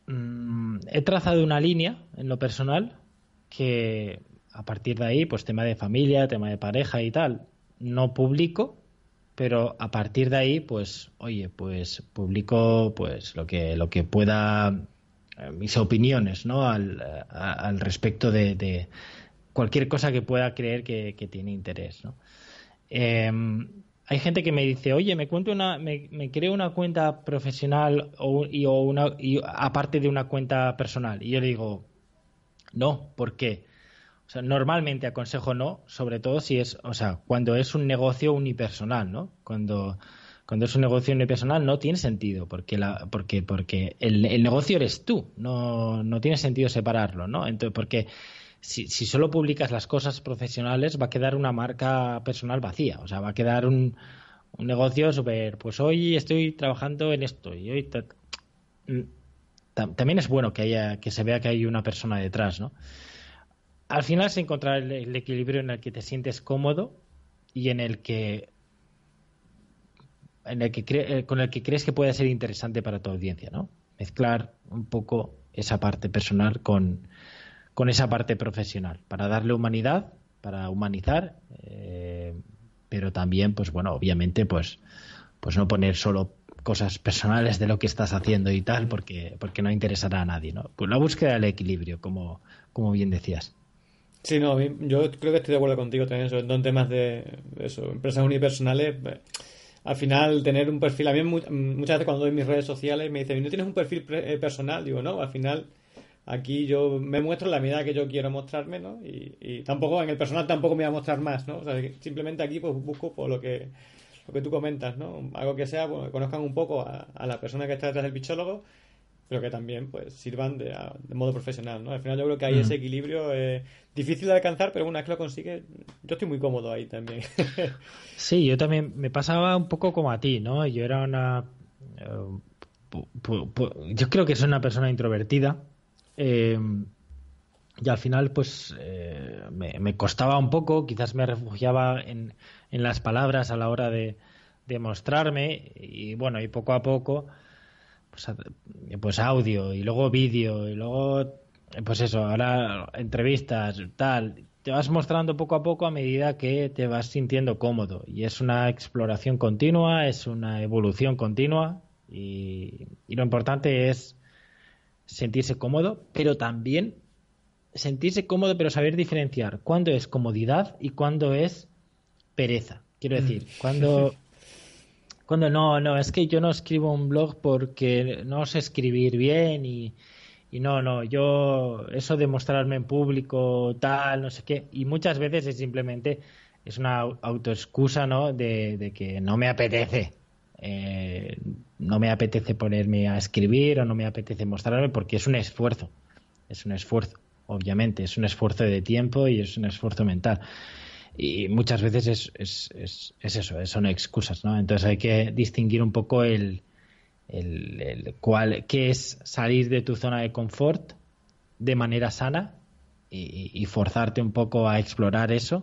mmm, he trazado una línea en lo personal que a partir de ahí, pues tema de familia, tema de pareja y tal, no publico, pero a partir de ahí, pues, oye, pues publico pues lo que lo que pueda, eh, mis opiniones, ¿no? Al, a, al respecto de, de cualquier cosa que pueda creer que, que tiene interés, ¿no? Eh, hay gente que me dice, oye, me cuento una, me, me creo una cuenta profesional o, y, o una, y aparte de una cuenta personal. Y yo le digo, no, ¿por qué? O sea, normalmente aconsejo no, sobre todo si es, o sea, cuando es un negocio unipersonal, ¿no? Cuando, cuando es un negocio unipersonal no tiene sentido, porque la, porque, porque el, el negocio eres tú, no, no tiene sentido separarlo, ¿no? Entonces, porque si, si solo publicas las cosas profesionales va a quedar una marca personal vacía, o sea, va a quedar un, un negocio súper, pues hoy estoy trabajando en esto y hoy ta- ta- también es bueno que haya, que se vea que hay una persona detrás, ¿no? Al final es encontrar el, el equilibrio en el que te sientes cómodo y en el que, en el que cre- con el que crees que puede ser interesante para tu audiencia, ¿no? Mezclar un poco esa parte personal con, con esa parte profesional para darle humanidad, para humanizar, eh, pero también, pues bueno, obviamente, pues, pues no poner solo cosas personales de lo que estás haciendo y tal, porque, porque no interesará a nadie, ¿no? Pues la búsqueda del equilibrio, como, como bien decías. Sí, no, a mí- yo creo que estoy de acuerdo contigo también, sobre todo en temas de, de eso, empresas unipersonales. eh, Al final, tener un perfil, a mí mu- muchas veces cuando doy mis redes sociales me dicen, ¿no tienes un perfil pre- eh, personal? Digo, no, al final aquí yo me muestro la medida que yo quiero mostrarme, ¿no? Y, y tampoco, en el personal tampoco me voy a mostrar más, ¿no? O sea, que simplemente aquí pues busco por lo que, lo que tú comentas, ¿no? Algo que sea, bueno, que conozcan un poco a, a la persona que está detrás del bichólogo, pero que también pues sirvan de, a- de modo profesional, ¿no? Al final yo creo que hay ese Mm. equilibrio eh, difícil de alcanzar, pero una vez que lo consigue, yo estoy muy cómodo ahí también. Sí, yo también me pasaba un poco como a ti, ¿no? Yo era una... eh, pu- pu- pu- yo creo que soy una persona introvertida, eh, y al final pues eh, me, me costaba un poco, quizás me refugiaba en, en las palabras a la hora de, de mostrarme y bueno, y poco a poco pues, a- pues audio y luego vídeo y luego pues eso, ahora entrevistas, tal, te vas mostrando poco a poco a medida que te vas sintiendo cómodo y es una exploración continua, es una evolución continua y, y lo importante es sentirse cómodo, pero también sentirse cómodo, pero saber diferenciar cuándo es comodidad y cuándo es pereza. Quiero Mm. decir, cuando cuando no, no, es que yo no escribo un blog porque no sé escribir bien y, y no, no, yo eso de mostrarme en público, tal, no sé qué, y muchas veces es simplemente, es una au- autoexcusa, ¿no? De, de que no me apetece, eh, no me apetece ponerme a escribir o no me apetece mostrarme porque es un esfuerzo, es un esfuerzo, obviamente, es un esfuerzo de tiempo y es un esfuerzo mental. Y muchas veces es, es, es, es eso, son excusas, ¿no? Entonces hay que distinguir un poco el, el, el cuál, qué es salir de tu zona de confort de manera sana y, y forzarte un poco a explorar eso,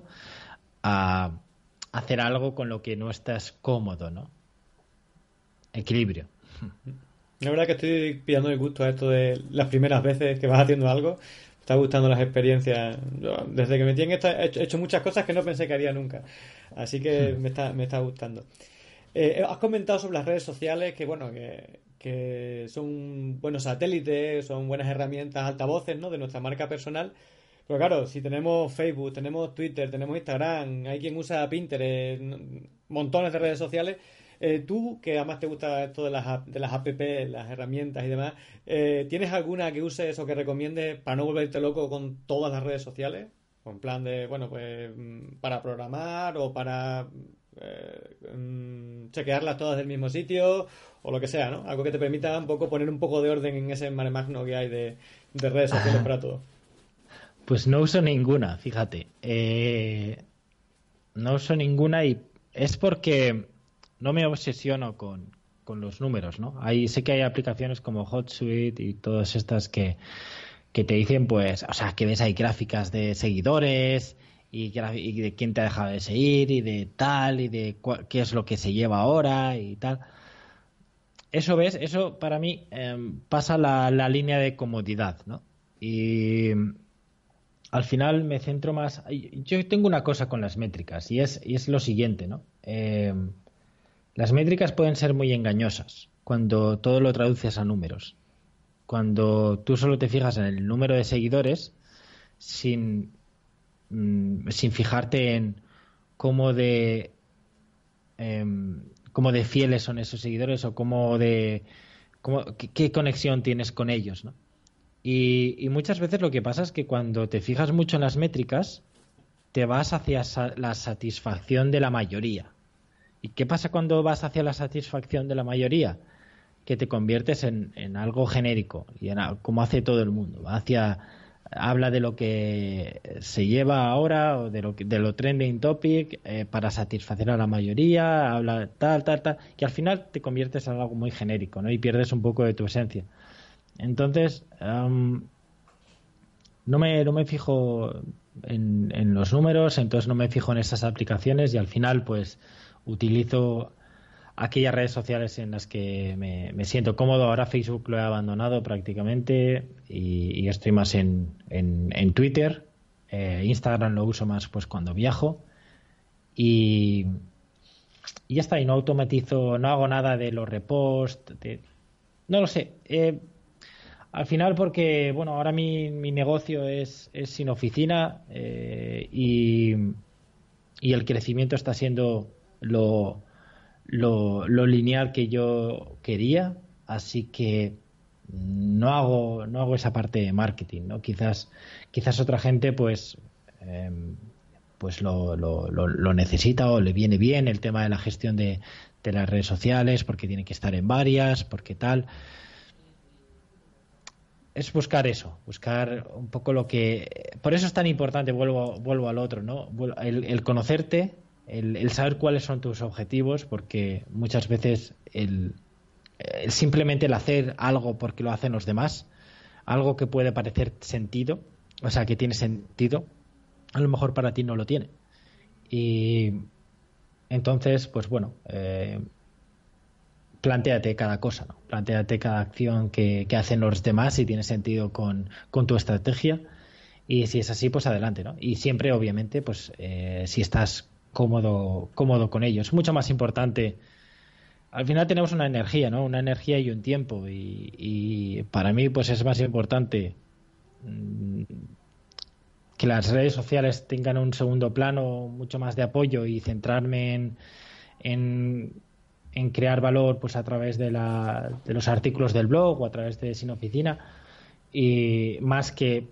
a hacer algo con lo que no estás cómodo, ¿no? Equilibrio. La verdad que estoy pillando el gusto a esto de las primeras veces que vas haciendo algo. Me está gustando las experiencias. Yo, desde que me tienen esta, he hecho, he hecho muchas cosas que no pensé que haría nunca. Así que me está, me está gustando. Eh, has comentado sobre las redes sociales que, bueno, que, que son buenos satélites, son buenas herramientas, altavoces, ¿no? De nuestra marca personal. Pero claro, si tenemos Facebook, tenemos Twitter, tenemos Instagram, hay quien usa Pinterest, n- montones de redes sociales. Eh, tú, que además te gusta esto de las, app- de las app, las herramientas y demás, eh, ¿tienes alguna que uses o que recomiendes para no volverte loco con todas las redes sociales? O en plan de, bueno, pues mm, para programar o para eh, mm, chequearlas todas del mismo sitio o lo que sea, ¿no? Algo que te permita un poco poner un poco de orden en ese mare magno que hay de, de redes sociales para todo. Pues no uso ninguna, fíjate. Eh, no uso ninguna y es porque no me obsesiono con, con los números, ¿no? Hay, sé que hay aplicaciones como HotSuite y todas estas que, que te dicen, pues, o sea, que ves ahí gráficas de seguidores y, gra- y de quién te ha dejado de seguir y de tal y de cua- qué es lo que se lleva ahora y tal. eso ves, eso para mí eh, pasa la, la línea de comodidad, ¿no? Y al final me centro más. Yo tengo una cosa con las métricas y es, y es lo siguiente, ¿no? Eh, las métricas pueden ser muy engañosas cuando todo lo traduces a números. Cuando tú solo te fijas en el número de seguidores sin, mm, sin fijarte en cómo de em, cómo de fieles son esos seguidores o cómo de cómo, qué, qué conexión tienes con ellos, ¿no? Y, y muchas veces lo que pasa es que cuando te fijas mucho en las métricas, te vas hacia sa- la satisfacción de la mayoría. ¿Y qué pasa cuando vas hacia la satisfacción de la mayoría? Que te conviertes en, en algo genérico, y en a- como hace todo el mundo. Va hacia, habla de lo que se lleva ahora o de lo, que- de lo trending topic eh, para satisfacer a la mayoría, habla tal, tal, tal, y al final te conviertes en algo muy genérico, ¿no? Y pierdes un poco de tu esencia. Entonces, am, no me, no me fijo en, en los números, entonces no me fijo en esas aplicaciones y al final pues utilizo aquellas redes sociales en las que me, me siento cómodo. Ahora Facebook lo he abandonado prácticamente y, y estoy más en, en, en Twitter. Eh, Instagram lo uso más pues cuando viajo y, y ya está. Y no automatizo, no hago nada de los reposts, de, no lo sé. Eh, al final porque, bueno, ahora mi, mi negocio es, es sin oficina eh, y, y el crecimiento está siendo lo, lo, lo lineal que yo quería, así que no hago, no hago esa parte de marketing, ¿no? Quizás, quizás otra gente pues, eh, pues lo, lo, lo, lo necesita o le viene bien el tema de la gestión de, de las redes sociales porque tiene que estar en varias, porque tal es buscar eso, buscar un poco lo que... Por eso es tan importante, vuelvo, vuelvo al otro, ¿no? El, el conocerte, el, el saber cuáles son tus objetivos, porque muchas veces el, el simplemente el hacer algo porque lo hacen los demás, algo que puede parecer sentido, o sea, que tiene sentido, a lo mejor para ti no lo tiene. Y entonces, pues bueno, eh, plantéate cada cosa, ¿no? Plantéate cada acción que, que hacen los demás si tiene sentido con, con tu estrategia y si es así, pues adelante, ¿no? Y siempre, obviamente, pues eh, si estás cómodo, cómodo con ello. Es mucho más importante. Al final tenemos una energía, ¿no? Una energía y un tiempo y, y para mí, pues es más importante mm, que las redes sociales tengan un segundo plano mucho más de apoyo y centrarme en, en en crear valor pues a través de, la, de los artículos del blog o a través de Sin Oficina y más que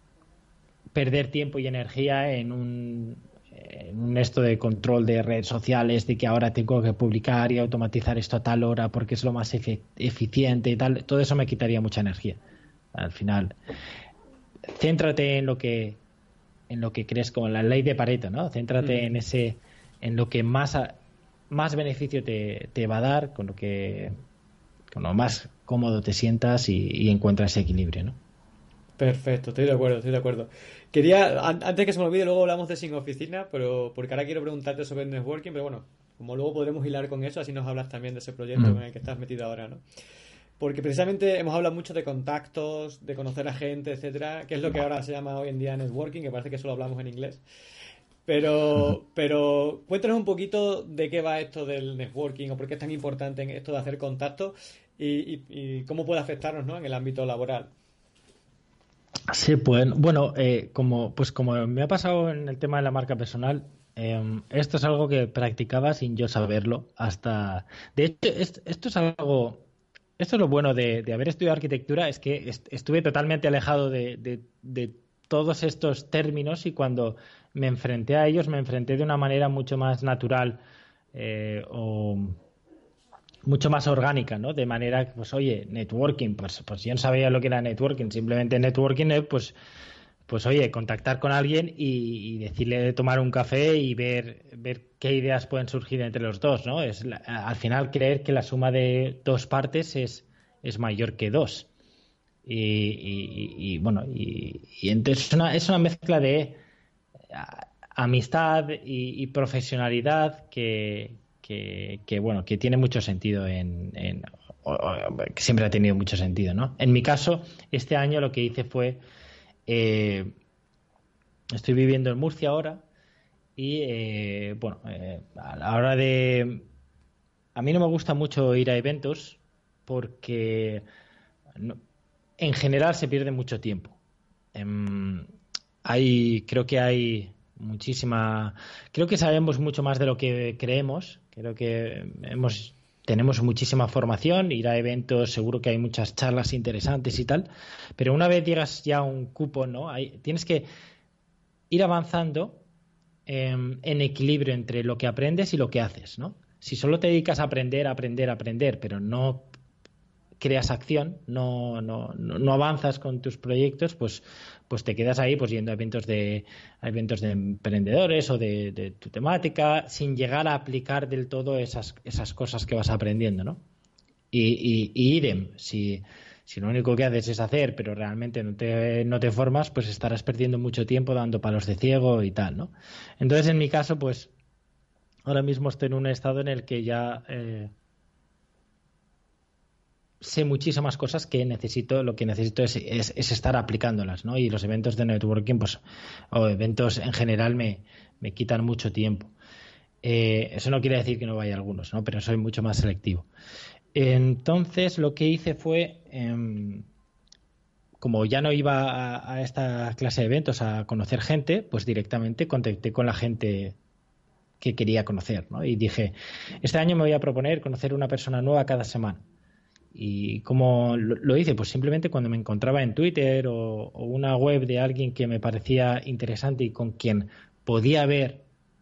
perder tiempo y energía en un, en un esto de control de redes sociales, de que ahora tengo que publicar y automatizar esto a tal hora porque es lo más efe- eficiente y tal, todo eso me quitaría mucha energía. Al final, céntrate en lo que en lo que crees, como la ley de Pareto, ¿no? Céntrate en Mm. ese, en lo que más a- más beneficio te, te va a dar, con lo que con lo más cómodo te sientas y, y encuentras ese equilibrio, ¿no? Perfecto, estoy de acuerdo, estoy de acuerdo. Quería, an- antes que se me olvide, luego hablamos de Sin Oficina, pero porque ahora quiero preguntarte sobre el networking, pero bueno, como luego podremos hilar con eso, así nos hablas también de ese proyecto Mm. en el que estás metido ahora, ¿no? Porque precisamente hemos hablado mucho de contactos, de conocer a gente, etcétera, que es lo que ahora se llama hoy en día networking, que parece que solo hablamos en inglés. Pero, pero cuéntanos un poquito de qué va esto del networking o por qué es tan importante en esto de hacer contactos y, y- y cómo puede afectarnos, ¿no? En el ámbito laboral. Sí, pues bueno, eh, como pues como me ha pasado en el tema de la marca personal, eh, esto es algo que practicaba sin yo saberlo hasta. De hecho, es- esto es algo. Esto es lo bueno de, de haber estudiado arquitectura, es que est- estuve totalmente alejado de, de- de todos estos términos y cuando me enfrenté a ellos me enfrenté de una manera mucho más natural eh, o mucho más orgánica, ¿no? De manera que, pues oye, networking, pues, pues yo no sabía lo que era networking, simplemente networking es, pues, pues oye, contactar con alguien y, y decirle de tomar un café y ver, ver qué ideas pueden surgir entre los dos, ¿no? Es la- al final creer que la suma de dos partes es, es mayor que dos. Y, y- y- y, bueno, y, y entonces es una, es una mezcla de a- amistad y, y profesionalidad que, que, que, bueno, que tiene mucho sentido en, en- o, o, que siempre ha tenido mucho sentido, ¿no? En mi caso, este año lo que hice fue, eh, estoy viviendo en Murcia ahora y, eh, bueno, eh, a la hora de... A mí no me gusta mucho ir a eventos porque no, en general se pierde mucho tiempo. Eh, hay, creo que hay muchísima... Creo que sabemos mucho más de lo que creemos. Creo que hemos... Tenemos muchísima formación, ir a eventos, seguro que hay muchas charlas interesantes y tal, pero una vez llegas ya a un cupo, ¿no? Hay, tienes que ir avanzando eh, en equilibrio entre lo que aprendes y lo que haces, ¿no? Si solo te dedicas a aprender, aprender, aprender, pero no creas acción, no, no, no avanzas con tus proyectos, pues, pues te quedas ahí pues yendo a eventos de a eventos de emprendedores o de, de tu temática, sin llegar a aplicar del todo esas, esas cosas que vas aprendiendo, ¿no? Y, y, y idem, si, si lo único que haces es hacer, pero realmente no te, no te formas, pues estarás perdiendo mucho tiempo dando palos de ciego y tal, ¿no? Entonces, en mi caso, pues ahora mismo estoy en un estado en el que ya... Eh, sé muchísimas cosas que necesito, lo que necesito es, es, es estar aplicándolas, ¿no? Y los eventos de networking, pues, o eventos en general me, me quitan mucho tiempo. Eh, eso no quiere decir que no vaya a algunos, ¿no? Pero soy mucho más selectivo. Entonces, lo que hice fue, eh, como ya no iba a, a esta clase de eventos a conocer gente, pues directamente contacté con la gente que quería conocer, ¿no? Y dije, este año me voy a proponer conocer una persona nueva cada semana. ¿Y cómo lo hice? Pues simplemente cuando me encontraba en Twitter o, o una web de alguien que me parecía interesante y con quien podía ver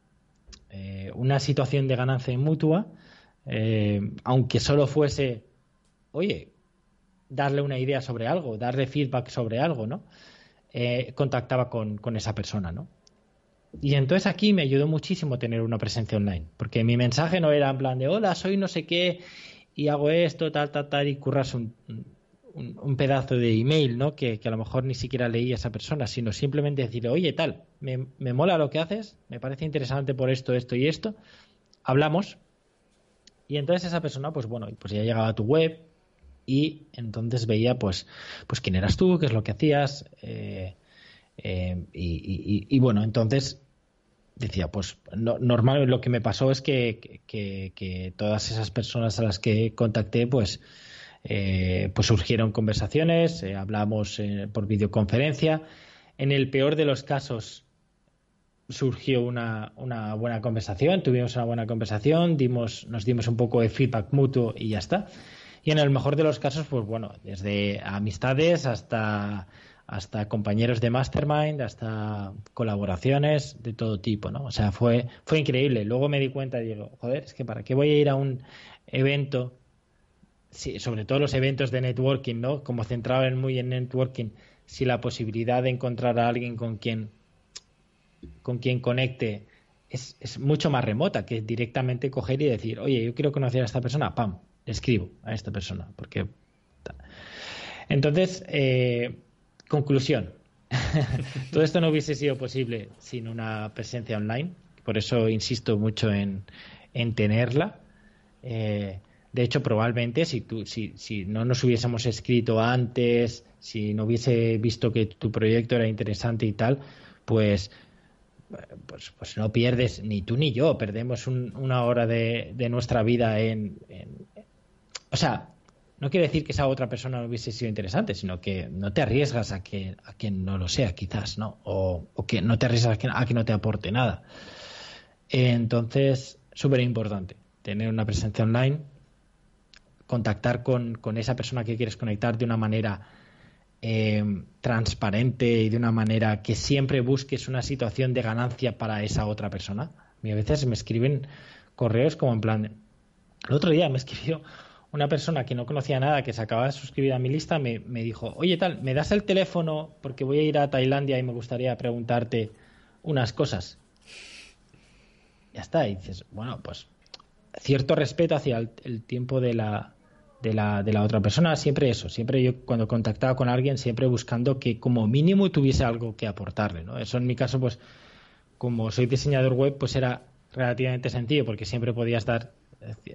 eh, una situación de ganancia mutua, eh, aunque solo fuese, oye, darle una idea sobre algo, darle feedback sobre algo, ¿no? Eh, contactaba con, con esa persona, ¿no? Y entonces aquí me ayudó muchísimo tener una presencia online, porque mi mensaje no era en plan de hola, soy no sé qué y hago esto, tal, tal, tal, y curras un, un, un pedazo de email, ¿no? Que, que a lo mejor ni siquiera leí a esa persona, sino simplemente decirle, oye, tal, me, me mola lo que haces, me parece interesante por esto, esto y esto, hablamos, y entonces esa persona, pues bueno, pues ya llegaba a tu web y entonces veía, pues, pues quién eras tú, qué es lo que hacías, eh, eh, y, y, y bueno, entonces decía, pues no, normal, lo que me pasó es que, que, que todas esas personas a las que contacté, pues, eh, pues surgieron conversaciones, eh, hablamos eh, por videoconferencia. En el peor de los casos surgió una, una buena conversación, tuvimos una buena conversación, dimos, nos dimos un poco de feedback mutuo y ya está. Y en el mejor de los casos, pues bueno, desde amistades hasta hasta compañeros de mastermind, hasta colaboraciones de todo tipo, ¿no? O sea, fue fue increíble. Luego me di cuenta y digo, joder, es que para qué voy a ir a un evento, sí, sobre todo los eventos de networking, ¿no? Como centrado en muy en networking, si la posibilidad de encontrar a alguien con quien con quien conecte es, es mucho más remota que directamente coger y decir, oye, yo quiero conocer a esta persona, pam, le escribo a esta persona, porque entonces eh, conclusión. Todo esto no hubiese sido posible sin una presencia online. Por eso insisto mucho en, en tenerla. Eh, de hecho, probablemente si, tú, si, si no nos hubiésemos escrito antes, si no hubiese visto que tu proyecto era interesante y tal, pues, pues, pues no pierdes, ni tú ni yo, perdemos un, una hora de, de nuestra vida en, en... O sea, no quiere decir que esa otra persona no hubiese sido interesante, sino que no te arriesgas a que a quien no lo sea, quizás, ¿no? O, o que no te arriesgas a que, a que no te aporte nada. Entonces, súper importante tener una presencia online, contactar con, con esa persona que quieres conectar de una manera eh, transparente y de una manera que siempre busques una situación de ganancia para esa otra persona. A veces me escriben correos como en plan... El otro día me escribió una persona que no conocía nada, que se acababa de suscribir a mi lista, me, me dijo, oye tal, ¿me das el teléfono? Porque voy a ir a Tailandia y me gustaría preguntarte unas cosas. Ya está, y dices, bueno, pues cierto respeto hacia el, el tiempo de la, de, la, de la otra persona, siempre eso, siempre yo cuando contactaba con alguien, siempre buscando que como mínimo tuviese algo que aportarle, ¿no? Eso en mi caso, pues como soy diseñador web, pues era relativamente sencillo, porque siempre podías dar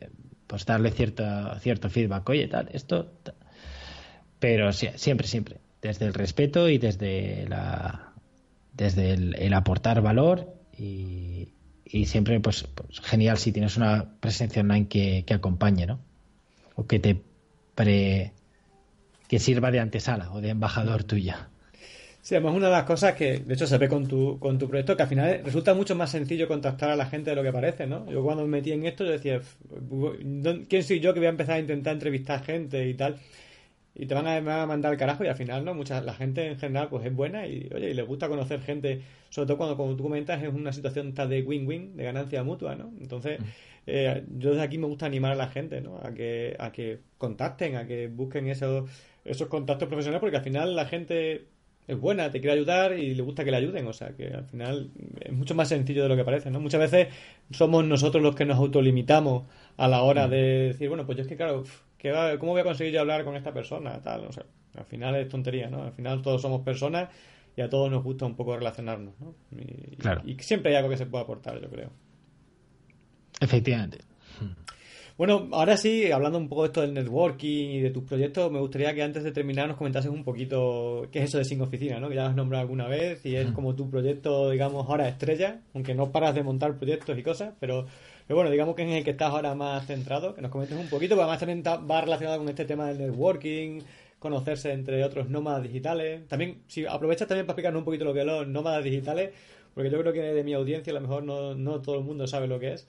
pues darle cierto, cierto feedback. Oye, tal, esto... Tal. Pero sí, siempre, siempre. Desde el respeto y desde la desde el, el aportar valor y, y siempre, pues, pues genial si tienes una presencia online que, que acompañe, ¿no? O que te pre... que sirva de antesala o de embajador tuya. Sí, además una de las cosas que, de hecho, se ve con tu, con tu proyecto, que al final resulta mucho más sencillo contactar a la gente de lo que parece, ¿no? Yo cuando me metí en esto, yo decía, ¿quién soy yo que voy a empezar a intentar entrevistar gente y tal? Y te van a, me van a mandar al carajo y al final, ¿no? Mucha, la gente en general, pues es buena y, oye, y les gusta conocer gente, sobre todo cuando, como tú comentas, es una situación tal de win-win, de ganancia mutua, ¿no? Entonces, eh, yo desde aquí me gusta animar a la gente, ¿no? A que, a que contacten, a que busquen esos, esos contactos profesionales, porque al final la gente... es buena, te quiere ayudar y le gusta que le ayuden, o sea que al final es mucho más sencillo de lo que parece, ¿no? Muchas veces somos nosotros los que nos autolimitamos a la hora de decir, bueno, pues yo es que claro, ¿qué va, ¿cómo voy a conseguir yo hablar con esta persona? Tal, o sea, al final es tontería, ¿no? Al final todos somos personas y a todos nos gusta un poco relacionarnos, ¿no? Y, claro. y siempre hay algo que se pueda aportar, yo creo. Efectivamente. Bueno, ahora sí, hablando un poco de esto del networking y de tus proyectos, me gustaría que antes de terminar nos comentases un poquito qué es eso de Sin Oficina, ¿no? Que ya lo has nombrado alguna vez y es como tu proyecto, digamos, ahora estrella, aunque no paras de montar proyectos y cosas, pero, pero bueno, digamos que es en el que estás ahora más centrado, que nos comentes un poquito, porque además también va relacionado con este tema del networking, conocerse entre otros nómadas digitales. También, si aprovechas también para explicarnos un poquito lo que son los nómadas digitales, porque yo creo que de mi audiencia a lo mejor no, no todo el mundo sabe lo que es.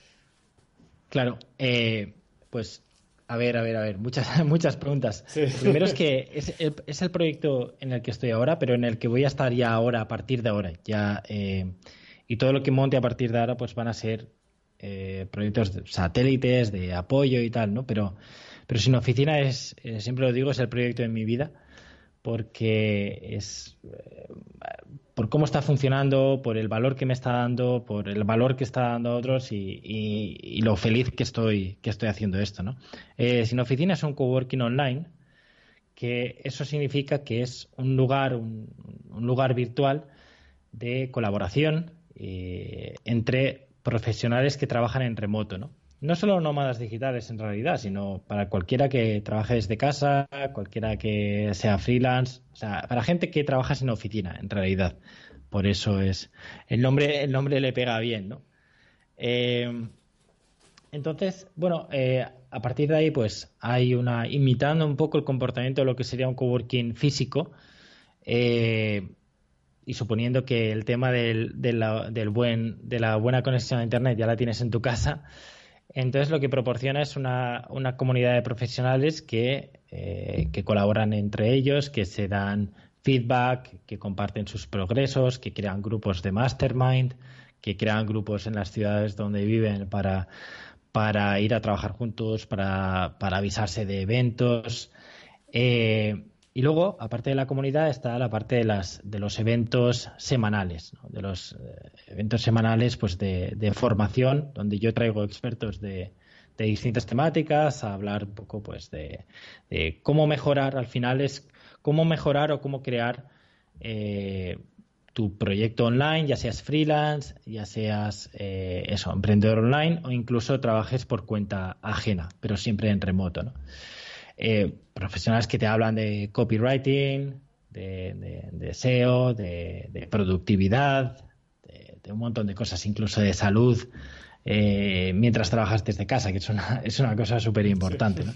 Claro, eh, pues a ver, a ver, a ver, muchas, muchas preguntas. Sí. Lo primero es que es el, es el proyecto en el que estoy ahora, pero en el que voy a estar ya ahora, a partir de ahora. Ya, eh, y todo lo que monte a partir de ahora, pues van a ser eh, proyectos de satélites, de apoyo y tal, ¿no? Pero, pero Sin Oficina es, eh, siempre lo digo, es el proyecto de mi vida, porque es eh, por cómo está funcionando, por el valor que me está dando, por el valor que está dando a otros y, y, y lo feliz que estoy que estoy haciendo esto, ¿no? Eh, Sin Oficina es un coworking online, que eso significa que es un lugar un, un lugar virtual de colaboración eh, entre profesionales que trabajan en remoto, ¿no? No solo nómadas digitales en realidad, sino para cualquiera que trabaje desde casa, cualquiera que sea freelance, o sea, para gente que trabaja sin oficina en realidad. Por eso es el nombre, el nombre le pega bien, ¿no? Eh, entonces, bueno, eh, a partir de ahí, pues hay una imitando un poco el comportamiento de lo que sería un coworking físico. Eh, y suponiendo que el tema del, de, la, del buen, de la buena conexión a internet ya la tienes en tu casa. Entonces lo que proporciona es una, una comunidad de profesionales que, eh, que colaboran entre ellos, que se dan feedback, que comparten sus progresos, que crean grupos de mastermind, que crean grupos en las ciudades donde viven para, para ir a trabajar juntos, para, para avisarse de eventos. Eh, y luego, aparte de la comunidad, está la parte de, las, de los eventos semanales, ¿no? De los eh, eventos semanales pues de, de formación, donde yo traigo expertos de, de distintas temáticas a hablar un poco pues de, de cómo mejorar. Al final es cómo mejorar o cómo crear eh, tu proyecto online, ya seas freelance, ya seas eh, eso, emprendedor online o incluso trabajes por cuenta ajena, pero siempre en remoto, ¿no? Eh, profesionales que te hablan de copywriting, de, de, de S E O, de, de productividad, de, de un montón de cosas, incluso de salud, eh, mientras trabajas desde casa, que es una, es una cosa súper importante, ¿no?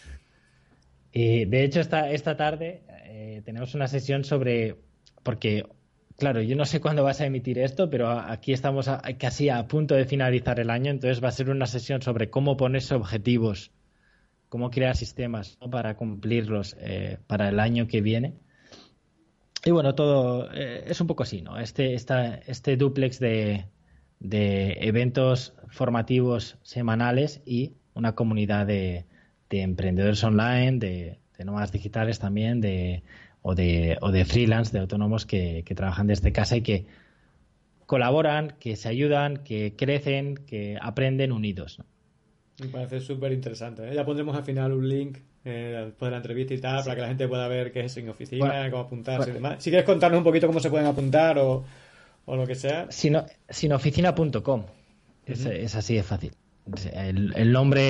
Y de hecho, esta, esta tarde eh, tenemos una sesión sobre, porque, claro, yo no sé cuándo vas a emitir esto, pero aquí estamos a, casi a punto de finalizar el año, entonces va a ser una sesión sobre cómo ponerse objetivos, cómo crear sistemas, ¿no? Para cumplirlos eh, para el año que viene. Y bueno, todo eh, es un poco así, ¿no? Este, esta, este dúplex de, de eventos formativos semanales y una comunidad de, de emprendedores online, de, de nómadas digitales también, de, o, de, o de freelance, de autónomos que, que trabajan desde casa y que colaboran, que se ayudan, que crecen, que aprenden unidos, ¿no? Me parece súper interesante, ¿eh? Ya pondremos al final un link eh, después de la entrevista y tal, sí, para que la gente pueda ver qué es Sin Oficina, bueno, cómo apuntarse bueno, y demás. Si quieres contarnos un poquito cómo se pueden apuntar o, o lo que sea. Sino, sinoficina punto com. Es, uh-huh. es así de fácil. El, el nombre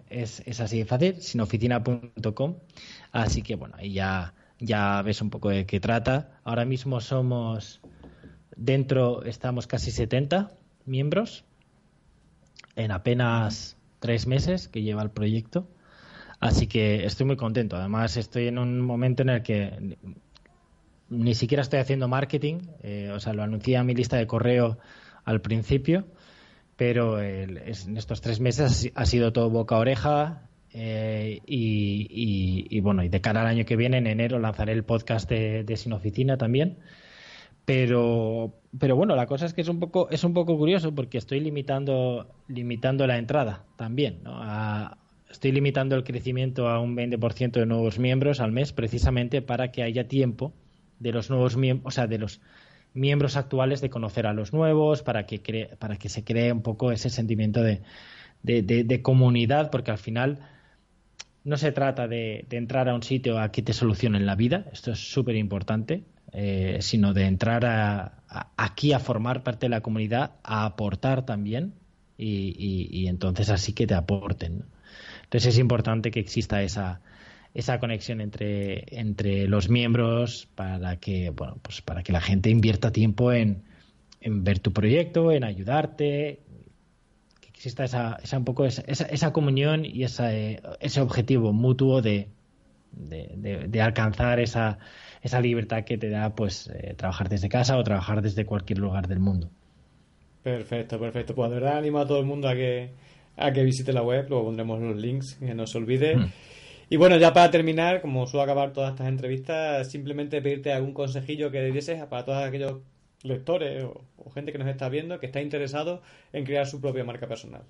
es, es así de fácil, sinoficina punto com. Así que bueno, ahí ya, ya ves un poco de qué trata. Ahora mismo somos, dentro estamos casi setenta miembros en apenas tres meses que lleva el proyecto. Así que estoy muy contento. Además, estoy en un momento en el que ni siquiera estoy haciendo marketing. Eh, o sea, lo anuncié a mi lista de correo al principio, pero el, es, en estos tres meses ha sido todo boca a oreja. Eh, y, y, y bueno, y de cara al año que viene, en enero, lanzaré el podcast de, de Sin Oficina también. Pero, pero bueno, la cosa es que es un poco, es un poco curioso porque estoy limitando, limitando la entrada también, ¿no? A, Estoy limitando el crecimiento a un veinte por ciento de nuevos miembros al mes, precisamente para que haya tiempo de los nuevos miembros, o sea, de los miembros actuales de conocer a los nuevos, para que cree, para que se cree un poco ese sentimiento de, de, de, de comunidad, porque al final no se trata de, de entrar a un sitio a que te solucionen la vida, esto es súper importante, eh, sino de entrar a, a, aquí a formar parte de la comunidad, a aportar también, y, y, y entonces así que te aporten, ¿no? Entonces es importante que exista esa esa conexión entre entre los miembros para que bueno pues para que la gente invierta tiempo en, en ver tu proyecto, en ayudarte, que exista esa esa un poco esa esa, esa comunión y esa, eh, ese objetivo mutuo de de, de, de alcanzar esa esa libertad que te da pues eh, trabajar desde casa o trabajar desde cualquier lugar del mundo. Perfecto, perfecto. Pues de verdad animo a todo el mundo a que a que visite la web, luego pondremos los links, que no se olvide. Mm. Y bueno, ya para terminar, como suelo acabar todas estas entrevistas, simplemente pedirte algún consejillo que dieses para todos aquellos lectores o, o gente que nos está viendo que está interesado en crear su propia marca personal.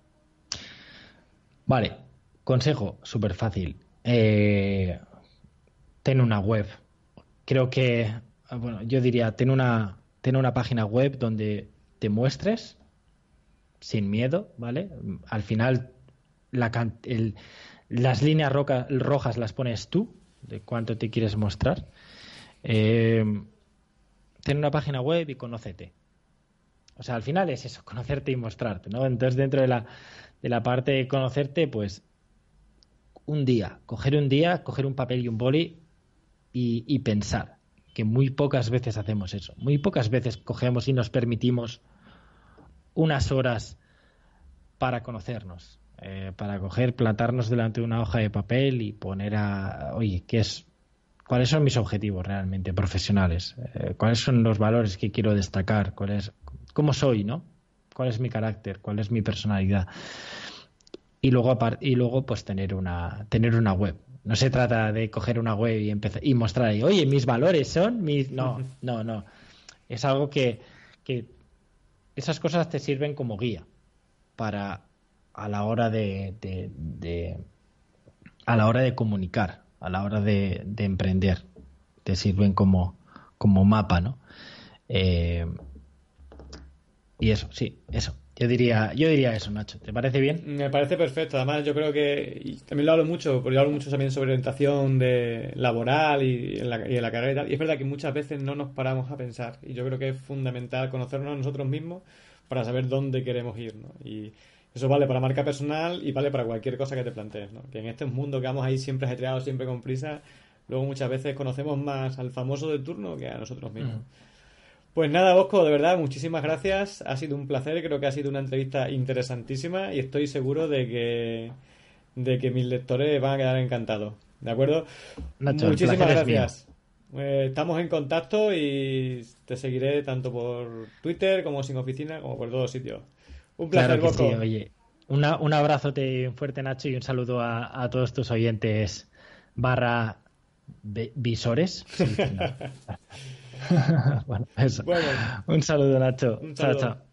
Vale, consejo súper fácil. Eh, ten una web. Creo que, bueno, yo diría, ten una, ten una página web donde te muestres sin miedo, ¿vale? Al final la, el, las líneas roca, rojas las pones tú, de cuánto te quieres mostrar. Eh, ten una página web y conócete. O sea, al final es eso, conocerte y mostrarte, ¿no? Entonces, dentro de la, de la parte de conocerte, pues un día, coger un día, coger un papel y un boli y, y pensar, que muy pocas veces hacemos eso. Muy pocas veces cogemos y nos permitimos unas horas para conocernos, eh, para coger, plantarnos delante de una hoja de papel y poner a, oye, ¿qué es? ¿Cuáles son mis objetivos realmente profesionales? Eh, ¿Cuáles son los valores que quiero destacar? ¿Cuál es, cómo soy, ¿no? ¿Cuál es mi carácter? ¿Cuál es mi personalidad? Y luego, y luego pues tener una, tener una web. No se trata de coger una web y empezar y mostrar ahí, oye, mis valores son mis, no, no, no. Es algo que, que esas cosas te sirven como guía para a la hora de, de, de a la hora de comunicar, a la hora de, de emprender, te sirven como, como mapa, ¿no? Eh, y eso, sí, eso. Yo diría, yo diría eso, Nacho. ¿Te parece bien? Me parece perfecto. Además, yo creo que y también lo hablo mucho, porque yo hablo mucho también sobre orientación de laboral y en la, y en la carrera y tal. Y es verdad que muchas veces no nos paramos a pensar. Y yo creo que es fundamental conocernos a nosotros mismos para saber dónde queremos ir, ¿no? Y eso vale para marca personal y vale para cualquier cosa que te plantees, ¿no? Que en este mundo que vamos ahí siempre ajetreados, siempre con prisa, luego muchas veces conocemos más al famoso de turno que a nosotros mismos. Uh-huh. Pues nada, Bosco, de verdad, muchísimas gracias. Ha sido un placer, creo que ha sido una entrevista interesantísima y estoy seguro de que de que mis lectores van a quedar encantados. ¿De acuerdo? Nacho, muchísimas gracias. Eh, estamos en contacto y te seguiré tanto por Twitter como Sin Oficina, como por todos sitios. Un placer, claro que Bosco. Sí, oye. Una, un abrazote fuerte, Nacho, y un saludo a, a todos tus oyentes barra vi- visores. Sí, no. Bueno, eso. Bueno, un saludo, Nacho. Un saludo. Chao, chao.